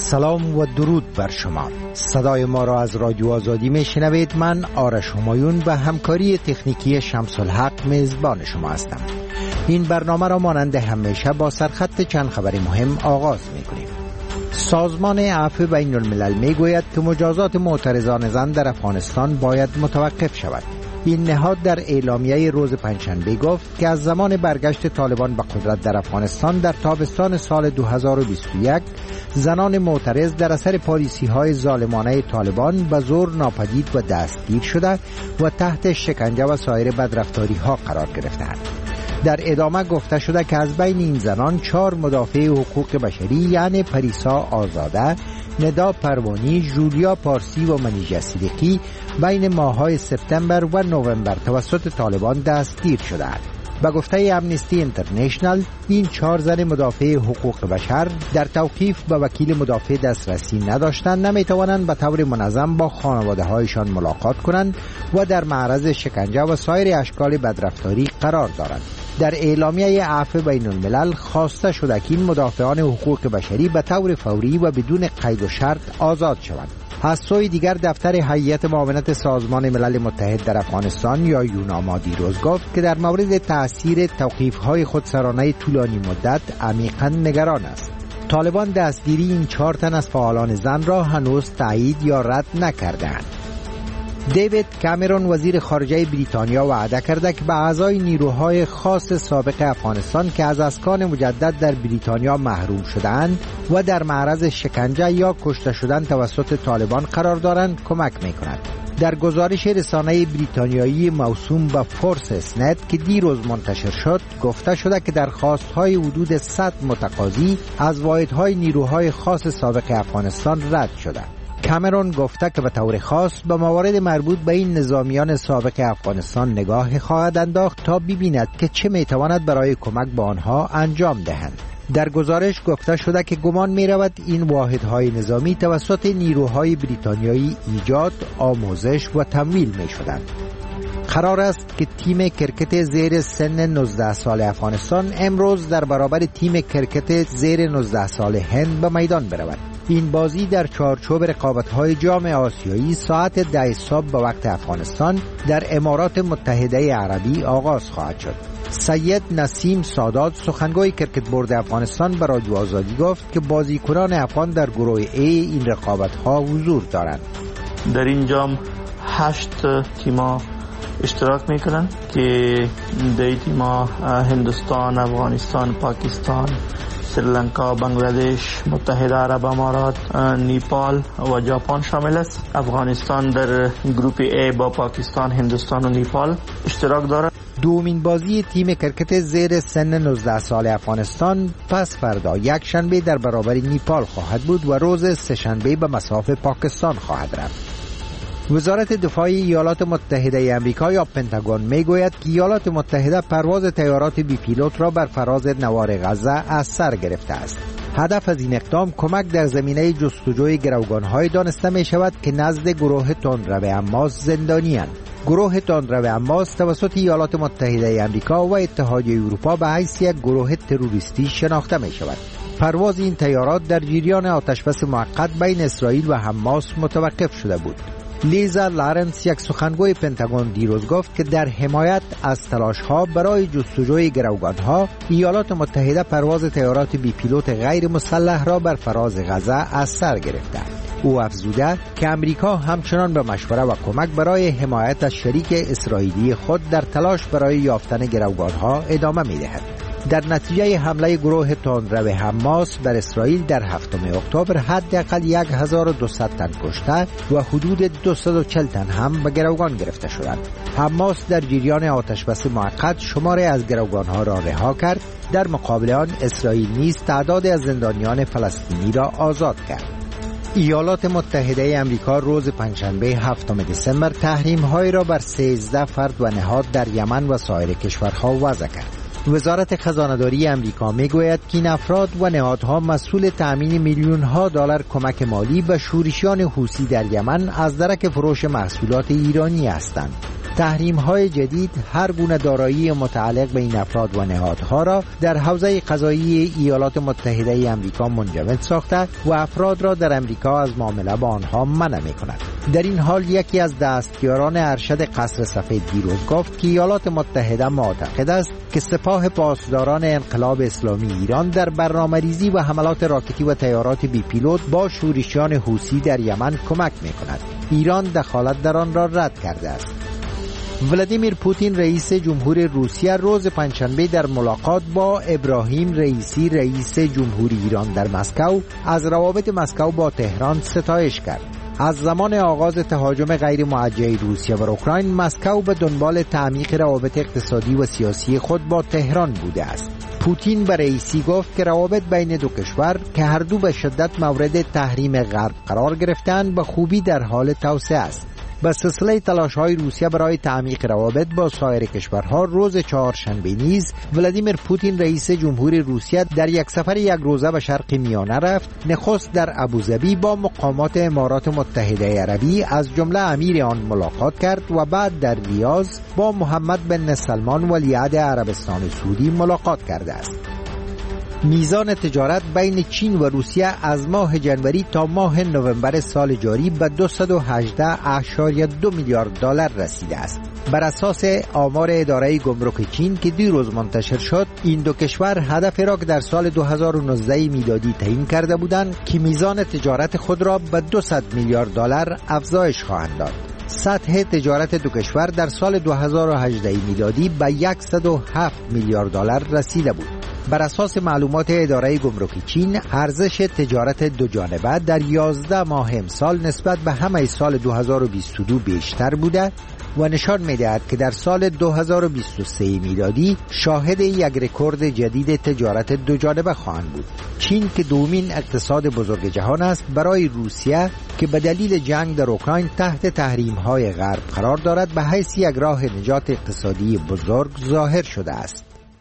سلام و درود بر شما. صدای ما را از رادیو آزادی میشنوید. من آرش همایون و همکاری تکنیکی شمس الحق میزبان شما هستم. این برنامه را مانند همیشه با سرخط چند خبر مهم آغاز میکنیم. سازمان عفو بین الملل میگوید که مجازات معترضان زن در افغانستان باید متوقف شود. این نهاد در اعلامیه روز پنجشنبه گفت که از زمان برگشت طالبان به قدرت در افغانستان در تابستان سال 2021 زنان معترض در اثر پالیسی‌های ظالمانه طالبان به زور ناپدید و دستگیر شده و تحت شکنجه و سایر بدرفتاری‌ها قرار گرفتند. در ادامه گفته شده که از بین این زنان 4 مدافع حقوق بشری یعنی پریسا آزاده، ندا پروانی، جولیا پارسی و منیژه صدیقی بین ماه‌های سپتامبر و نوامبر توسط طالبان دستگیر شدند. به گفته امنستی اینترنشنل این 4 زن مدافع حقوق بشر در توقیف به وکیل مدافع دسترسی نداشتند، نمیتوانند به طور منظم با خانواده هایشان ملاقات کنند و در معرض شکنجه و سایر اشکال بدرفتاری قرار دارند. در اعلامیه عفو بین الملل خواسته شده که این مدافعان حقوق بشری به طور فوری و بدون قید و شرط آزاد شوند. از سوی دیگر دفتر هیئت معاونت سازمان ملل متحد در افغانستان یا یوناما دیروز گفت که در مورد تأثیر توقیف‌های خودسرانه طولانی مدت عمیقاً نگران است. طالبان دستگیری این 4 تن از فعالان زن را هنوز تایید یا رد نکردند. دیوید کامرون وزیر خارجه بریتانیا وعده کرده که به اعضای نیروهای خاص سابق افغانستان که از اسکان مجدد در بریتانیا محروم شدند و در معرض شکنجه یا کشته شدن توسط طالبان قرار دارند کمک می‌کند. در گزارش رسانه بریتانیایی موسوم به فورس اسنت که دیروز منتشر شد گفته شده که درخواست‌های حدود 100 متقاضی از واحدهای نیروهای خاص سابق افغانستان رد شده. کامرون گفته که به طور خاص به موارد مربوط به این نظامیان سابق افغانستان نگاه خواهد انداخت تا ببیند که چه میتواند برای کمک به آنها انجام دهند. در گزارش گفته شده که گمان می رود این واحدهای نظامی توسط نیروهای بریتانیایی ایجاد، آموزش و تمویل می شدند. قرار است که تیم کرکت زیر سن 19 سال افغانستان امروز در برابر تیم کرکت زیر 19 سال هند به میدان برود. این بازی در چارچوب رقابت‌های جام آسیایی ساعت 10 صبح به وقت افغانستان در امارات متحده عربی آغاز خواهد شد. سید نسیم سادات سخنگوی کرکت بورد افغانستان به رادیو آزادی گفت که بازیکنان افغان در گروه A این رقابت‌ها حضور دارند. در این جام 8 تیم‌ها اشتراک میکنن که در تیم‌ها هندوستان، افغانستان، پاکستان، سریلانکا، بنگلادش، متحده عرب امارات، نیپال و ژاپن شامل است. افغانستان در گروپ A با پاکستان، هندوستان و نیپال اشتراک دارد. دومین بازی تیم کرکت زیر سن 19 سال افغانستان پس فردا یک شنبه در برابر نیپال خواهد بود و روز سه شنبه به مصاف پاکستان خواهد رفت. وزارت دفاع ایالات متحده آمریکا یا پنتاگون میگوید که ایالات متحده پرواز طیارات بی پیلوت را بر فراز نوار غزه از سر گرفته است. هدف از این اقدام کمک در زمینه جستجوی گروگان‌های دانسته می شود که نزد گروه تندرو حماس زندانی‌اند. گروه تندرو حماس توسط ایالات متحده آمریکا و اتحادیه اروپا به حیث یک گروه تروریستی شناخته می شود. پرواز این طیارات در جریان آتشبس موقت بین اسرائیل و حماس متوقف شده بود. لیزا لارنس یک سخنگوی پنتاگون دیروز گفت که در حمایت از تلاش‌ها برای جستجوی گروگان‌ها ایالات متحده پرواز طیارات بی پیلوت غیر مسلح را بر فراز غزه از سر گرفته. او افزوده که امریکا همچنان به مشوره و کمک برای حمایت از شریک اسرائیلی خود در تلاش برای یافتن گروگان‌ها ادامه می‌دهد. در نتیجه حمله گروه تندرو حماس بر اسرائیل در 7 اکتبر حداقل 1200 تن کشته و حدود 240 تن هم به گروگان گرفته شدند. حماس در جریان آتشبس موقت شماری از گروگان‌ها را رها کرد. در مقابل آن اسرائیل نیز تعدادی از زندانیان فلسطینی را آزاد کرد. ایالات متحده آمریکا روز پنجشنبه 7 دسامبر تحریم‌هایی را بر 13 فرد و نهاد در یمن و سایر کشورها وضع کرد. وزارت خزانه‌داری آمریکا میگوید که این افراد و نهادها مسئول تأمین میلیون‌ها دلار کمک مالی به شورشیان حوثی در یمن از درک فروش محصولات ایرانی هستند. تحریم‌های جدید هر گونه دارایی متعلق به این افراد و نهادها را در حوزه قضایی ایالات متحده آمریکا منجمد ساخته و افراد را در آمریکا از معامله با آنها منع می‌کند. در این حال یکی از دستیاران ارشد قصر سفید دیروز گفت که ایالات متحده معتقد است که سپاه پاسداران انقلاب اسلامی ایران در برنامه‌ریزی و حملات راکتی و طیارات بی پیلوت با شورشیان حوثی در یمن کمک می‌کند. ایران دخالت در آن را رد کرده است. ولادیمیر پوتین رئیس جمهور روسیه روز پنجشنبه در ملاقات با ابراهیم رئیسی رئیس جمهوری ایران در مسکو از روابط مسکو با تهران ستایش کرد. از زمان آغاز تهاجم غیر موجه روسیه بر اوکراین، مسکو به دنبال تعمیق روابط اقتصادی و سیاسی خود با تهران بوده است. پوتین به رئیسی گفت که روابط بین دو کشور که هر دو به شدت مورد تحریم غرب قرار گرفتند به خوبی در حال توسعه است. به سلسله تلاش‌های روسیه برای تعمیق روابط با سایر کشورها روز چهارشنبه نیز ولادیمیر پوتین رئیس جمهوری روسیه در یک سفر یک روزه به شرق میانه رفت. نخست در ابوظبی با مقامات امارات متحده عربی از جمله امیر آن ملاقات کرد و بعد در ریاض با محمد بن سلمان ولیعهد عربستان سعودی ملاقات کرده است. میزان تجارت بین چین و روسیه از ماه جنوری تا ماه نوامبر سال جاری به 218.2 میلیارد دلار رسیده است. بر اساس آمار اداره گمرک چین که دیروز منتشر شد، این دو کشور هدف را که در سال 2019 میلادی تعیین کرده بودند که میزان تجارت خود را به 200 میلیارد دلار افزایش خواهند داد. سطح تجارت دو کشور در سال 2018 میلادی به 107 میلیارد دلار رسیده بود. بر اساس معلومات اداره گمرک چین، ارزش تجارت دو جانبه در 11 ماه امسال نسبت به همه سال 2022 بیشتر بوده و نشان می‌دهد که در سال 2023 میلادی شاهد یک رکورد جدید تجارت دو جانبه خواهند بود. چین که دومین اقتصاد بزرگ جهان است، برای روسیه که به دلیل جنگ در اوکراین تحت تحریم‌های غرب قرار دارد به حیث یک راه نجات اقتصادی بزرگ ظاهر شده است.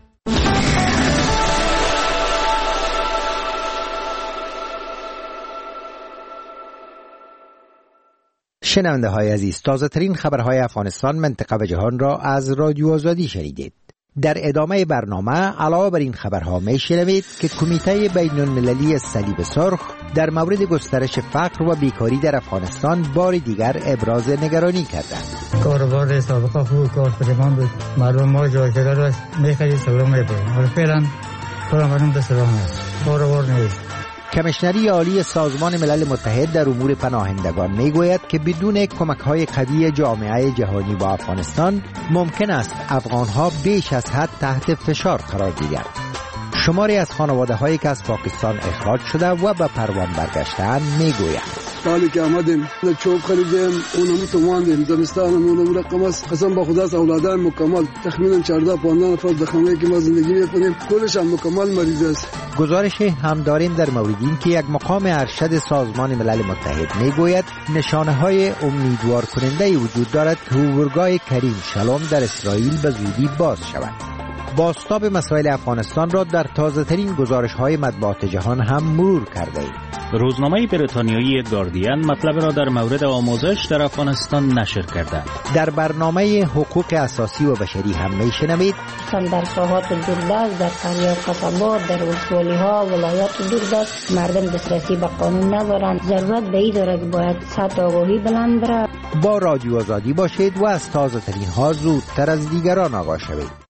شنونده های عزیز، تازه ترین خبرهای افغانستان، منطقه و جهان را از رادیو آزادی شنیدید. در ادامه برنامه علاوه بر این خبرها می شنوید که کمیته بین المللی صلیب سرخ در مورد گسترش فقر و بیکاری در افغانستان بار دیگر ابراز نگرانی کردند. کاروبار سابقه خوب کار فرمان بود، مردم ما جای شده را میخرید سلام میبرد، ولی فعلا کارمانم به سلام است، کاروبار نیست. کمیشنری عالی سازمان ملل متحد در امور پناهندگان میگوید که بدون کمک‌های قوی جامعه جهانی با افغانستان ممکن است افغان‌ها بیش از حد تحت فشار قرار گیرند. شماری از خانواده‌هایی که از پاکستان اخراج شده و به پروان برگشته‌اند میگویند سالی که آمدیم چوب خریدیم، اونم تو ماندیم، زمستانم اونم رقم است. قسم با خدا اولادان مکمل تخمینا 14-15 نفر در خانه‌ای که ما زندگی می‌کنیم کلش هم مکمل مریض است. گزارش هم داریم در مورد این که یک مقام ارشد سازمان ملل متحد میگوید نشانه‌های امیدوار کننده وجود دارد که اردوگاه کریم شلوم در اسرائیل به زودی باز شود. بازتاب مسائل افغانستان را در تازه‌ترین گزارش‌های مطبوعات جهان هم مرور کرده‌ایم. روزنامه بریتانیایی گاردین مطلب را در مورد آموزش در افغانستان نشر کرده. در برنامه حقوق اساسی و بشری هم میشنوید در دوردست، در قریات قصبات، در ولسوالی‌ها، ولایات دوردست مردم دسترسی به قانون ندارند. ضرورت به این داره که باید سطح آگاهی بلند بره. با رادیو آزادی باشید و از تازه‌ترین ها زودتر از دیگران آگاه شوید.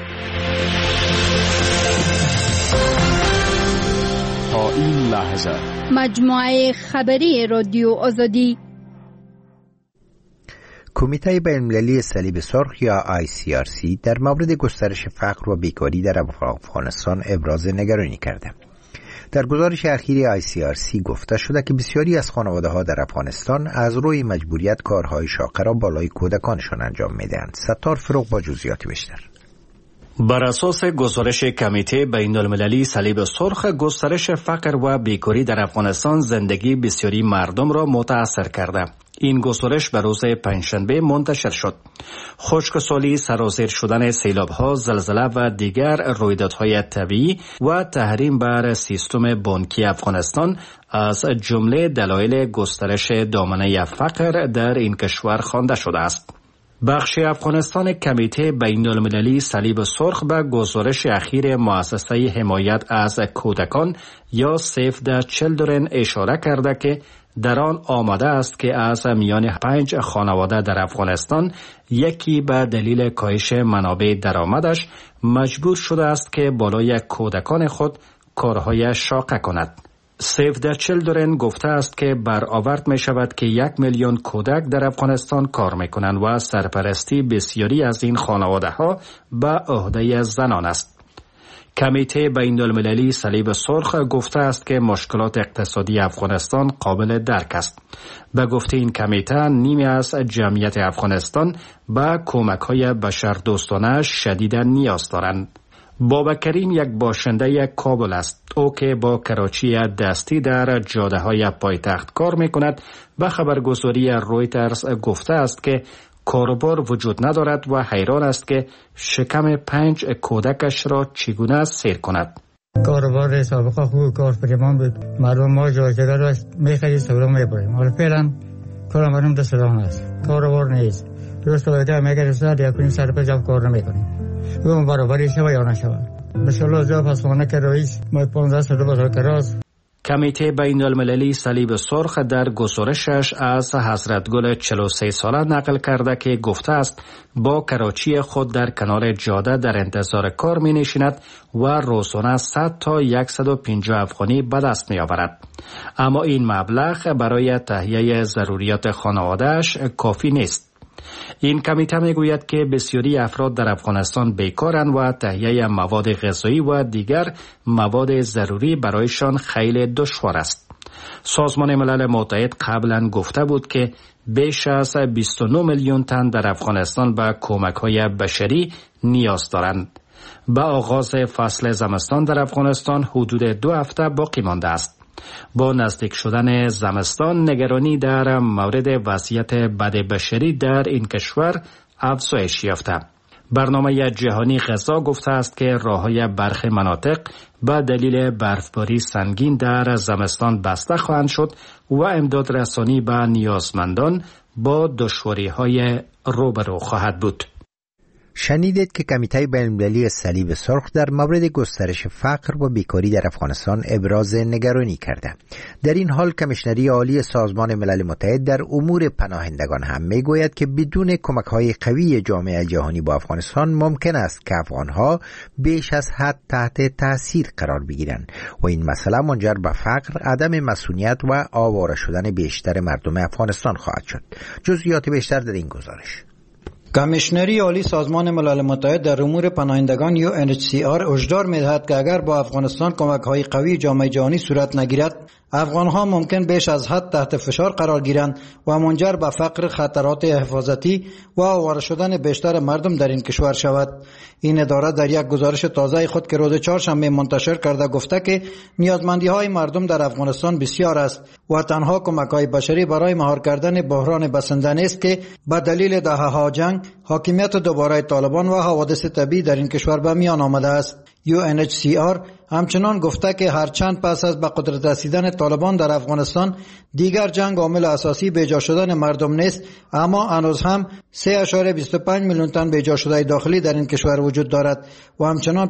تا این لحظه مجموعه خبری رادیو آزادی. کمیته بین‌المللی صلیب سرخ یا ICRC در مورد گسترش فقر و بیکاری در افغانستان ابراز نگرانی کرده. در گزارش اخیر ICRC گفته شده که بسیاری از خانواده‌ها در افغانستان از روی مجبوریت کارهای شاقه را بالای کودکانشان انجام می‌دهند. ستار فروغ با جزئیات بیشتر. بر اساس گزارش کمیته بین المللی صلیب سرخ، گسترش فقر و بیکاری در افغانستان زندگی بسیاری مردم را متاثر کرده. این گزارش به روز پنجشنبه منتشر شد. خشکسالی، سرازیر شدن سیلاب‌ها، زلزله و دیگر رویدادهای طبیعی و تحریم بر سیستم بانکی افغانستان از جمله دلایل گسترش دامنه فقر در این کشور خوانده شده است. بخش افغانستان کمیته بین المللی صلیب سرخ به گزارش اخیر مؤسسه حمایت از کودکان یا سیو د چیلدرن اشاره کرده که در آن آمده است که از میان 5 خانواده در افغانستان یکی به دلیل کاهش منابع درآمدش مجبور شده است که بالای کودکان خود کارهای شاقه کند. سیو د چیلدرن گفته است که برآورد می شود که 1 میلیون کودک در افغانستان کار می کنند و سرپرستی بسیاری از این خانواده ها به عهده زنان است. کمیته بین المللی صلیب سرخ گفته است که مشکلات اقتصادی افغانستان قابل درک است. به گفته این کمیته نیمی از جمعیت افغانستان به کمک‌های بشردوستانه شدیداً نیاز دارند. بابا کریم یک باشنده کابل است. او که با کراچی دستی در جاده‌های پایتخت کار می‌کند به خبرگزاری رویترز گفته است که کاروبار وجود ندارد و حیران است که شکم 5 کودکش را چگونه سیر کند. کاروبار سابقه خوب کار پریمان بود. مردم ما جایگاه داشت می‌خرید سودا می‌بریم. حالا فعلا کار مردم دست راه است. کاروبار نیست. درست وقتی میگه سر یا کنیم سر پجاب کار نمی‌کنیم. اون برابری شوه یا نشوه. بسیار جواب پاسخانه که رئیس ما 15 سال بازار کراس. کمیته بین المللی صلیب سرخ در گزارشش از حضرت گل 43 ساله نقل کرده که گفته است با کراچی خود در کنار جاده در انتظار کار می نشیند و روزانه 100 تا 150 افغانی به دست می آورد. اما این مبلغ برای تهیه ضروریات خانواده‌اش کافی نیست. این کمیته میگوید که بسیاری افراد در افغانستان بیکارند و تهیه مواد غذایی و دیگر مواد ضروری برایشان خیلی دشوار است. سازمان ملل متحد قبلا گفته بود که بیش از 29 میلیون تن در افغانستان به کمک‌های بشری نیاز دارند. به آغاز فصل زمستان در افغانستان حدود 2 هفته باقی مانده است. با نزدیک شدن زمستان نگرانی در مورد وضعیت بد بشری در این کشور افزایش یافته. برنامه جهانی غذا گفته است که راه‌های برخی مناطق به دلیل برفباری سنگین در زمستان بسته خواهند شد و امداد رسانی به نیازمندان با دشواری‌های روبرو خواهد بود. شنیدید که کمیته بین‌المللی صلیب سرخ در مورد گسترش فقر و بیکاری در افغانستان ابراز نگرانی کرده. در این حال کمیشنری عالی سازمان ملل متحد در امور پناهندگان هم میگوید که بدون کمک‌های قوی جامعه جهانی با افغانستان ممکن است که افغان‌ها بیش از حد تحت تاثیر قرار بگیرند و این مسئله منجر به فقر، عدم مسئولیت و آواره شدن بیشتر مردم افغانستان خواهد شد. جزئیات بیشتر در این گزارش. کمیشنری عالی سازمان ملل متحد در امور پناهندگان UNHCR هشدار می‌دهد که اگر با افغانستان کمک‌های قوی جامعه جهانی صورت نگیرد، افغان‌ها ممکن بیش از حد تحت فشار قرار گیرند و منجر به فقر، خطرات حفاظتی و آواره شدن بیشتر مردم در این کشور شود. این اداره در یک گزارش تازه خود که روز چهارشنبه منتشر کرده گفته که نیازمندی‌های مردم در افغانستان بسیار است و تنها کمک‌های بشری برای مهار کردن بحران بسنده نیست که به دلیل دهه‌ها جنگ، حاکمیت دوباره طالبان و حوادث طبیعی در این کشور به میان آمده است. UNHCR همچنان گفته که هرچند پس از به قدرت رسیدن طالبان در افغانستان دیگر جنگ عامل اساسی بیجا شدن مردم نیست، اما هنوز هم 3.25 میلیون تن بیجا شده داخلی در این کشور وجود دارد و همچنان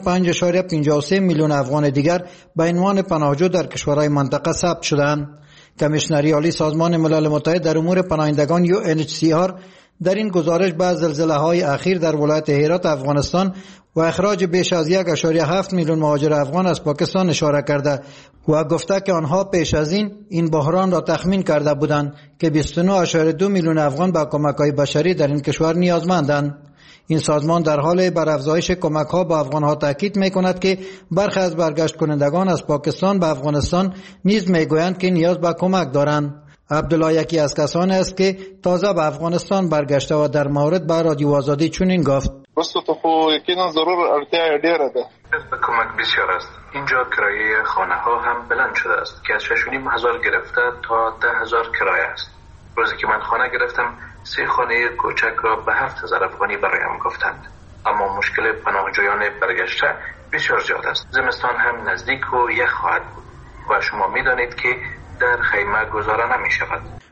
5.53 میلیون افغان دیگر به عنوان پناهجو در کشورهای منطقه ثبت شدند. کمیشنری عالی سازمان ملل متحد در امور پناهندگان UNHCR در این گزارش به زلزله‌های اخیر در ولایت هرات افغانستان و اخراج بیش از 1.7 میلیون مهاجر افغان از پاکستان اشاره کرده و گفته که آنها پیش از این بحران را تخمین کرده بودند که 29.2 میلیون افغان به کمک‌های بشری در این کشور نیازمندند. این سازمان در حال بر افزایش کمک‌ها به افغان‌ها تاکید می‌کند که برخی از برگشت کنندگان از پاکستان به افغانستان نیز می‌گویند که نیاز به کمک دارند. عبدالله یکی از کسانی است که تازه به افغانستان برگشته و در مورد به رادیو آزادی چنین گفت: واسه تو خو یقینا ضرور ارتیا ډیره ده. کمک بسیار است. اینجا کرایه خانه ها هم بلند شده است که از 6,500 گرفته تا 10,000 کرایه است. روزی که من خانه گرفتم 3 خانه کوچک را به 7,000 افغانی برایم گفتند. اما مشکل پناهجویان برگشته بسیار زیاد است. زمستان هم نزدیک و یخ خواهد بود و شما می‌دانید که در خیمه گذاره نمی شود.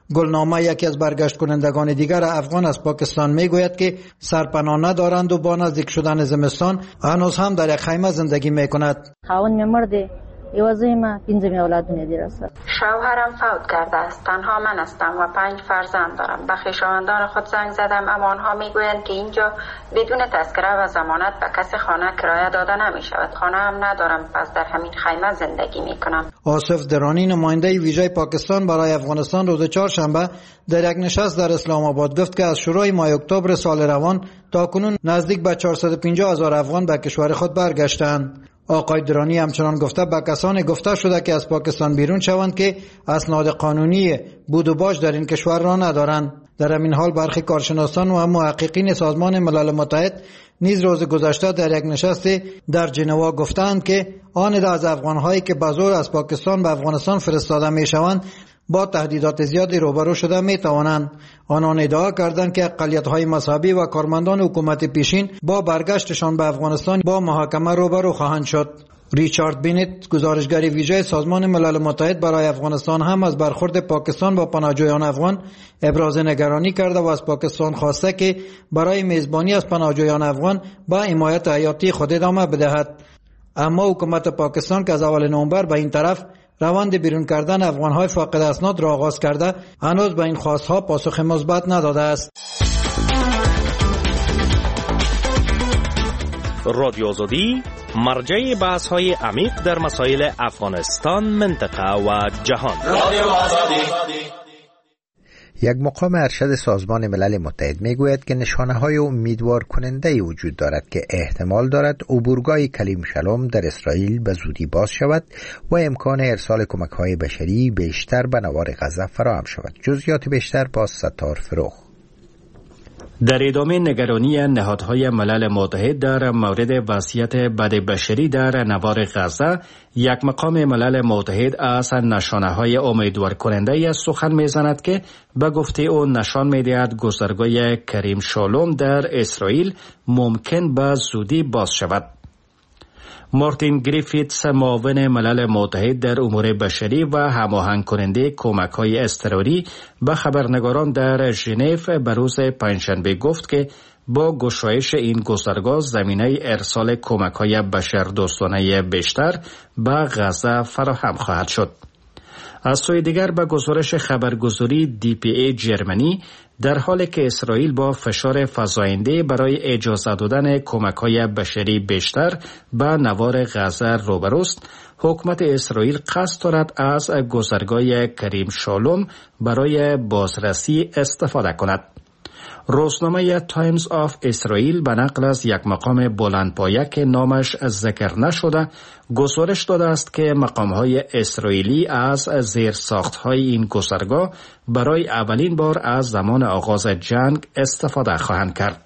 گلنامه یکی از برگشت کنندگان دیگر افغان از پاکستان میگوید که سرپناه ندارند و با نزدیک شدن زمستان هنوز هم در یک خیمه زندگی میکند. خاوند مرده یوازه ما 5 اولادونه دیر است. شوهرم فوت کرده است. تنها من هستم و 5 فرزند دارم. به خویشاوندان خود زنگ زدم اما آنها میگویند که اینجا بدون تذکره و ضمانت به کسی خانه کرایه داده نمی شود. خانه هم ندارم، پس در همین خیمه زندگی می کنم. آصف درانی نماینده ویژه پاکستان برای افغانستان روز چهارشنبه در یک نشست در اسلام آباد گفت که از شروع ماه اکتبر سال روان تا کنون نزدیک به 450,000 افغان به کشور خود برگشتند. آقای درانی همچنان گفته به کسانی گفته شده که از پاکستان بیرون شوند که اسناد قانونی بود و باش در این کشور را ندارند. در همین حال برخی کارشناسان و محققین سازمان ملل متحد نیز روز گذشته در یک نشست در ژنوا گفتند که آن عده از افغان‌هایی که به زور از پاکستان به افغانستان فرستاده می‌شوند با تهدیدات زیادی روبرو شده می‌توانند. آنان ادعا کردند که اقلیت‌های مذهبی و کارمندان حکومت پیشین با برگشتشان به افغانستان با محاکمه روبرو خواهند شد. ریچارد بینت گزارشگر ویژه سازمان ملل متحد برای افغانستان هم از برخورد پاکستان با پناهجویان افغان ابراز نگرانی کرده و از پاکستان خواسته که برای میزبانی از پناهجویان افغان با حمایت حیاتی خود ادامه بدهد. اما حکومت پاکستان که از اول نوامبر به این طرف روند بیرون کردن افغان‌های فاقد اسناد را آغاز کرده هنوز به این خواست‌ها پاسخ مثبت نداده است. رادیو آزادی مرجع بحث‌های عمیق در مسائل افغانستان، منطقه و جهان. رادیو آزادی. یک مقام ارشد سازمان ملل متحد میگوید که نشانه‌های امیدوار کننده وجود دارد که احتمال دارد عبورگاه کلیم شلوم در اسرائیل به زودی باز شود و امکان ارسال کمک‌های بشری بیشتر به نوار غزه فراهم شود. جزئیات بیشتر با ستار فروخ. در ادامه نگرانی نهادهای ملل متحد در مورد وضعیت بد بشری در نوار غزه، یک مقام ملل متحد از نشانه‌های امیدوار کننده سخن می‌زند که به گفته او نشان می‌دهد گذرگاه کریم شالوم در اسرائیل ممکن به زودی باز شود. مارتین گریفیتس معاون ملل متحد در امور بشری و هماهنگ کننده کمک‌های اضطراری به خبرنگاران در ژنو به روز پنجشنبه گفت که با گشایش این گذرگاه زمینه ارسال کمک‌های بشردوستانه بیشتر به غزه فراهم خواهد شد. از سوی دیگر به گزارش خبرگزاری DPA جرمنی، در حالی که اسرائیل با فشار فزاینده برای اجازه دادن کمک‌های بشری بیشتر به نوار غزه روبروست، حکومت اسرائیل قصد دارد از گذرگاه کریم شالوم برای بازرسی استفاده کند. روزنامه تایمز آف اسرائیل به نقل از یک مقام بلندپایه که نامش ذکر نشده گزارش داده است که مقام‌های اسرائیلی از زیرساخت‌های این گذرگاه برای اولین بار از زمان آغاز جنگ استفاده خواهند کرد.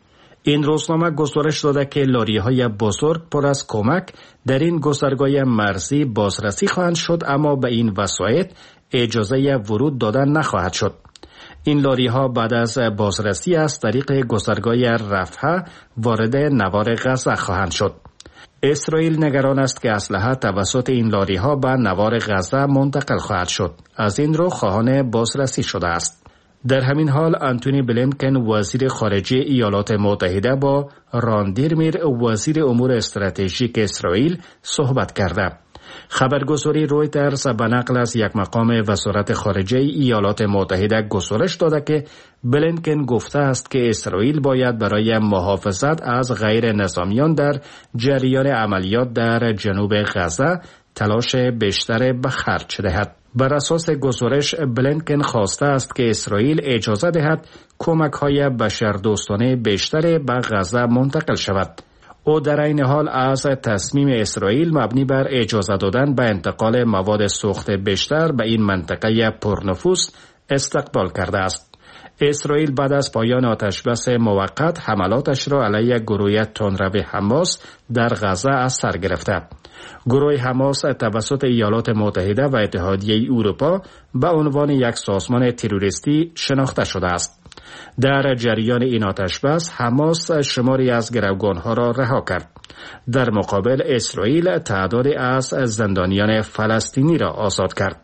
این روزنامه گزارش داده که لاری‌های بزرگ پر از کمک در این گذرگاه مرزی بازرسی خواهند شد، اما به این وسایط اجازه ورود دادن نخواهد شد. این لاری ها بعد از بازرسی از طریق گذرگاه رفح وارد نوار غزه خواهند شد. اسرائیل نگران است که اسلحه توسط این لاری ها به نوار غزه منتقل خواهد شد. از این رو خواهان بازرسی شده است. در همین حال آنتونی بلینکن وزیر خارجه ایالات متحده با ران دیرمیر وزیر امور استراتژیک اسرائیل صحبت کرده. خبرگزاری رویترز به نقل از یک مقام وزارت خارجه ایالات متحده گزارش داده که بلینکن گفته است که اسرائیل باید برای محافظت از غیر نظامیان در جریان عملیات در جنوب غزه تلاش بیشتر به خرج دهد. بر اساس گزارش بلینکن خواسته است که اسرائیل اجازه دهد کمک‌های بشردوستانه بیشتر به غزه منتقل شود. او در این حال از تصمیم اسرائیل مبنی بر اجازه دادن به انتقال مواد سوخت بیشتر به این منطقه پرنفوذ استقبال کرده است. اسرائیل بعد از پایان آتشبس موقت حملاتش را علیه گروه تندرو حماس در غزه از سر گرفته. گروه حماس توسط ایالات متحده و اتحادیه اروپا به عنوان یک سازمان تروریستی شناخته شده است. در جریان این آتشبس حماس شماری از گروگانها را رها کرد. در مقابل اسرائیل تعدادی از زندانیان فلسطینی را آزاد کرد.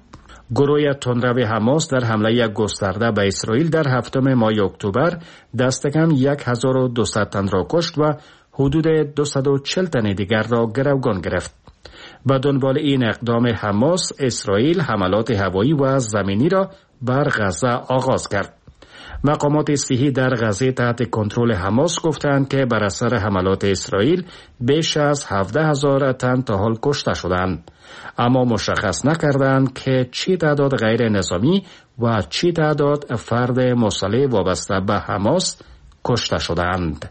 گروه تندرو حماس در حمله گسترده به اسرائیل در 7 ماه اکتبر دست کم 1200 تن را کشت و حدود 240 تن دیگر را گروگان گرفت. به دنبال این اقدام حماس، اسرائیل حملات هوایی و زمینی را بر غزه آغاز کرد. مقامات صحی در غزه تحت کنترل حماس گفتند که بر اثر حملات اسرائیل بیش از 17,000 تن تا حال کشته شدند، اما مشخص نکردند که چی تعداد غیر نظامی و چی تعداد فرد مسلح وابسته به حماس کشته شدند.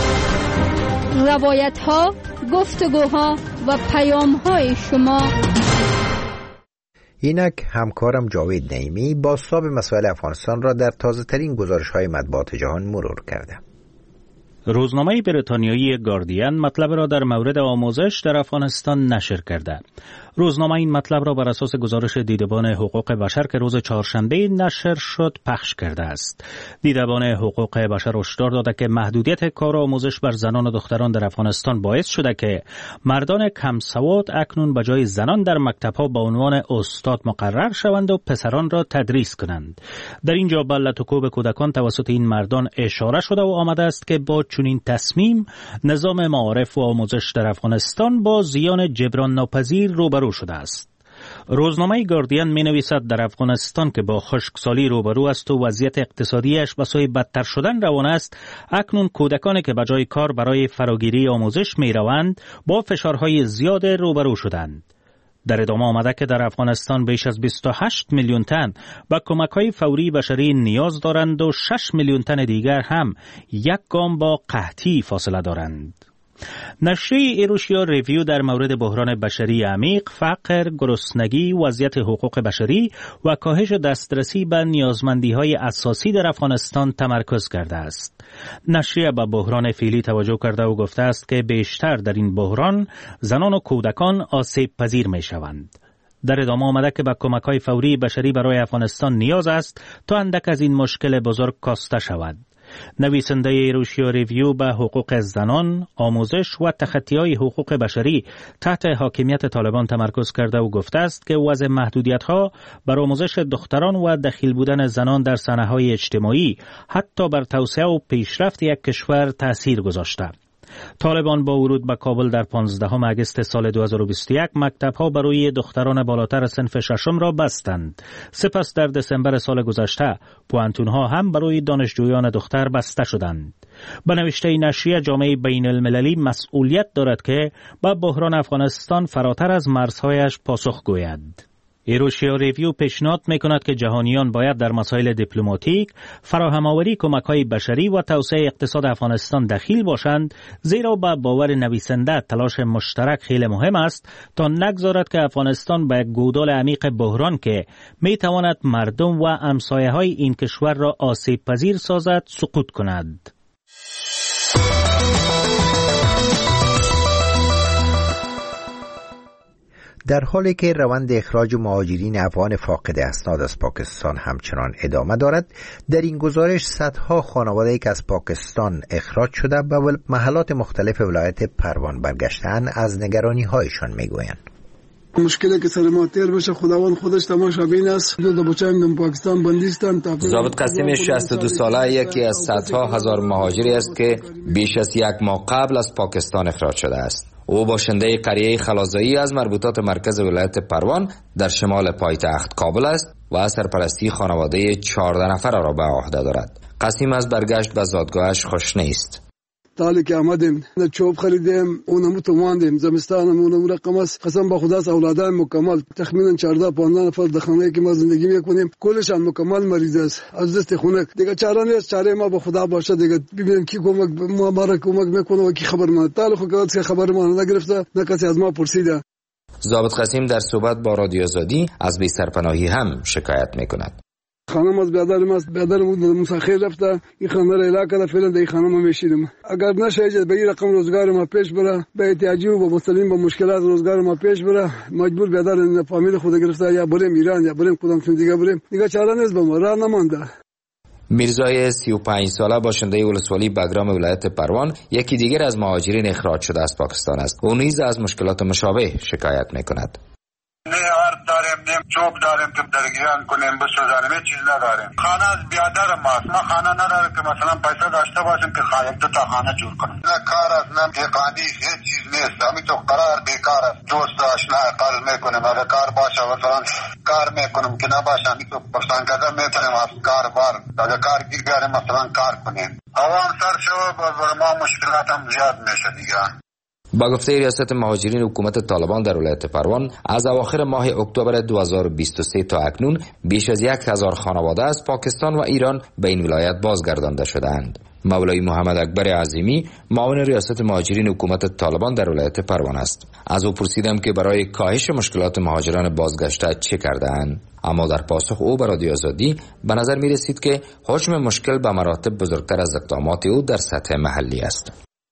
روایت ها، گفتگوها و پیام های شما. اینک همکارم جاوید نعیمی بازتاب مسائل افغانستان را در تازه ترین گزارش های مطبوعات جهان مرور کرده. روزنامه بریتانیایی گاردین مطلب را در مورد آموزش در افغانستان نشر کرده. روزنامه این مطلب را بر اساس گزارش دیدبان حقوق بشر که روز چهارشنبه نشر شد پخش کرده است. دیدبان حقوق بشر هشدار داده که محدودیت کار آموزش بر زنان و دختران در افغانستان باعث شده که مردان کم سواد اکنون به جای زنان در مکتب‌ها به عنوان استاد مقرر شوند و پسران را تدریس کنند. در اینجا به لطوکوب کودکان توسط این مردان اشاره شده و آمده است که با چنین تصمیم نظام معارف و آموزش در افغانستان با زیان جبران ناپذیر روبرو شده است. روزنامه گاردین می نویسد در افغانستان که با خشکسالی روبرو است و وضعیت اقتصادیش به سوی بدتر شدن روان است، اکنون کودکانی که به جای کار برای فراگیری آموزش می روند با فشارهای زیاد روبرو شدند. در ادامه آمده که در افغانستان بیش از 28 میلیون تن به کمک‌های فوری بشری نیاز دارند و 6 میلیون تن دیگر هم یک گام با قحطی فاصله دارند. نشریه ایروشیا ریویو در مورد بحران بشری عمیق، فقر، گرسنگی، وضعیت حقوق بشری و کاهش دسترسی به نیازمندی‌های اساسی در افغانستان تمرکز کرده است. نشریه به بحران فعلی توجه کرده و گفته است که بیشتر در این بحران زنان و کودکان آسیب پذیر می‌شوند. در ادامه آمده که به کمک‌های فوری بشری برای افغانستان نیاز است تا اندک از این مشکل بزرگ کاسته شود. نویسنده ایروشیا ریویو به حقوق زنان، آموزش و تخطی‌های حقوق بشری تحت حاکمیت طالبان تمرکز کرده و گفته است که وضع محدودیت‌ها بر آموزش دختران و دخیل بودن زنان در صحنه‌های اجتماعی حتی بر توسعه و پیشرفت یک کشور تأثیر گذاشته. طالبان با ورود به کابل در 15 اگست سال 2021 مکتب‌ها برای دختران بالاتر صنف ششم را بستند. سپس در دسامبر سال گذشته پوانتون‌ها هم برای دانشجویان دختر بسته شدند. به نوشته نشریه جامعه بین المللی مسئولیت دارد که به بحران افغانستان فراتر از مرزهایش پاسخ گوید. ایروشیا ریویو پیشنهاد می‌کند که جهانیان باید در مسائل دیپلماتیک، فراهم‌آوری کمک‌های بشری و توسعه اقتصاد افغانستان دخیل باشند، زیرا به باور نویسنده تلاش مشترک خیلی مهم است تا نگذارد که افغانستان به گودال عمیق بحران که می‌تواند مردم و همسایه‌های این کشور را آسیب پذیر سازد سقوط کند. در حالی که روند اخراج مهاجرین افغان فاقد اسناد از پاکستان همچنان ادامه دارد، در این گزارش صدها خانواده که از پاکستان اخراج شده به محلات مختلف ولایت پروان برگشتن از نگرانی هایشان میگویند. مشکلی که سر ما تیر بشه خداوند خودش تماشابین است. دو بچه‌ام در پاکستان بندیستند. ضابط قاسم 62 ساله یکی از صدها هزار مهاجری است که بیش از یک ماه قبل از پاکستان اخراج شده است. او باشنده قریه خلازایی از مربوطات مرکز ولایت پروان در شمال پایتخت کابل است و سرپرستی خانواده 14 نفر را به عهده دارد. قاسم از برگشت به زادگاهش خوش نیست. تالی که آمدیم چوب خریدیم اونمو تو ماندیم زمستانم اونمو رقم است. قسم با خدا اولادم مکمل تخمینا 14-15 نفر در خانه که ما زندگی میکنیم کلشان مکمل مریض است از دست خونه دیگه چاره نیست. چاره ما با خدا باشه دیگه ببینیم کی کمک ما را کمک میکنه و کی خبر ما تالی خود که خبر ما نگرفته نه کسی از ما پرسیده. ضابط قاسم در صحبت با رادیو آزادی از بی سرپناهی هم شکایت میکند. خانم از بیادرم مسافر رفته این خانه را اعلام کرده فعلا در این خانه ما میشینیم. اگر نشه به این رقم روزگار ما پیش بره به احتیاجی و با مسلمین با مشکلات روزگار ما پیش بره مجبور بیادر فامیل خود گرفته یا بریم ایران یا بریم کدام دیگه بریم دیگه چاره نیست به ما راه نمانده. میرزای 35 ساله باشنده ولسوالی بگرام ولایت پروان یکی دیگر از مهاجرین اخراج شده از پاکستان است. او نیز از مشکلات مشابه شکایت میکند. نه هر داریم نه چوب داریم که درگیران کنیم بسوزانیم، هیچ چیز نداریم. خانه از بیادر ماست، ما خانه نداریم که مثلا پیسه داشته باشیم که یک دو تا خانه جور کنیم. نه کار است نه دهقانی، هیچ چیز نیست. همین تو قرار بیکار است. دوست آشنا قرض میکنیم، اگه کار باشه مثلا کار میکنیم، که نباشه همین تو پرسان کده میکنیم از کار بار. اگه کار گیر بیاریم مثلا کار کنیم. هوا سر شو بر ما مشکلات هم زیاد میشه دیگه. با گفته ریاست مهاجرین حکومت طالبان در ولایت پروان، از اواخر ماه اکتبر 2023 تا اکنون بیش از 1000 خانواده از پاکستان و ایران به این ولایت بازگردانده شدند. مولای محمد اکبر عظیمی، معاون ریاست مهاجرین حکومت طالبان در ولایت پروان است. از او پرسیدم که برای کاهش مشکلات مهاجران بازگشته چه کرده‌اند، اما در پاسخ او به رادیو آزادی به نظر می رسید که حجم مشکل به مراتب بزرگتر از اقدامات او در سطح محلی است.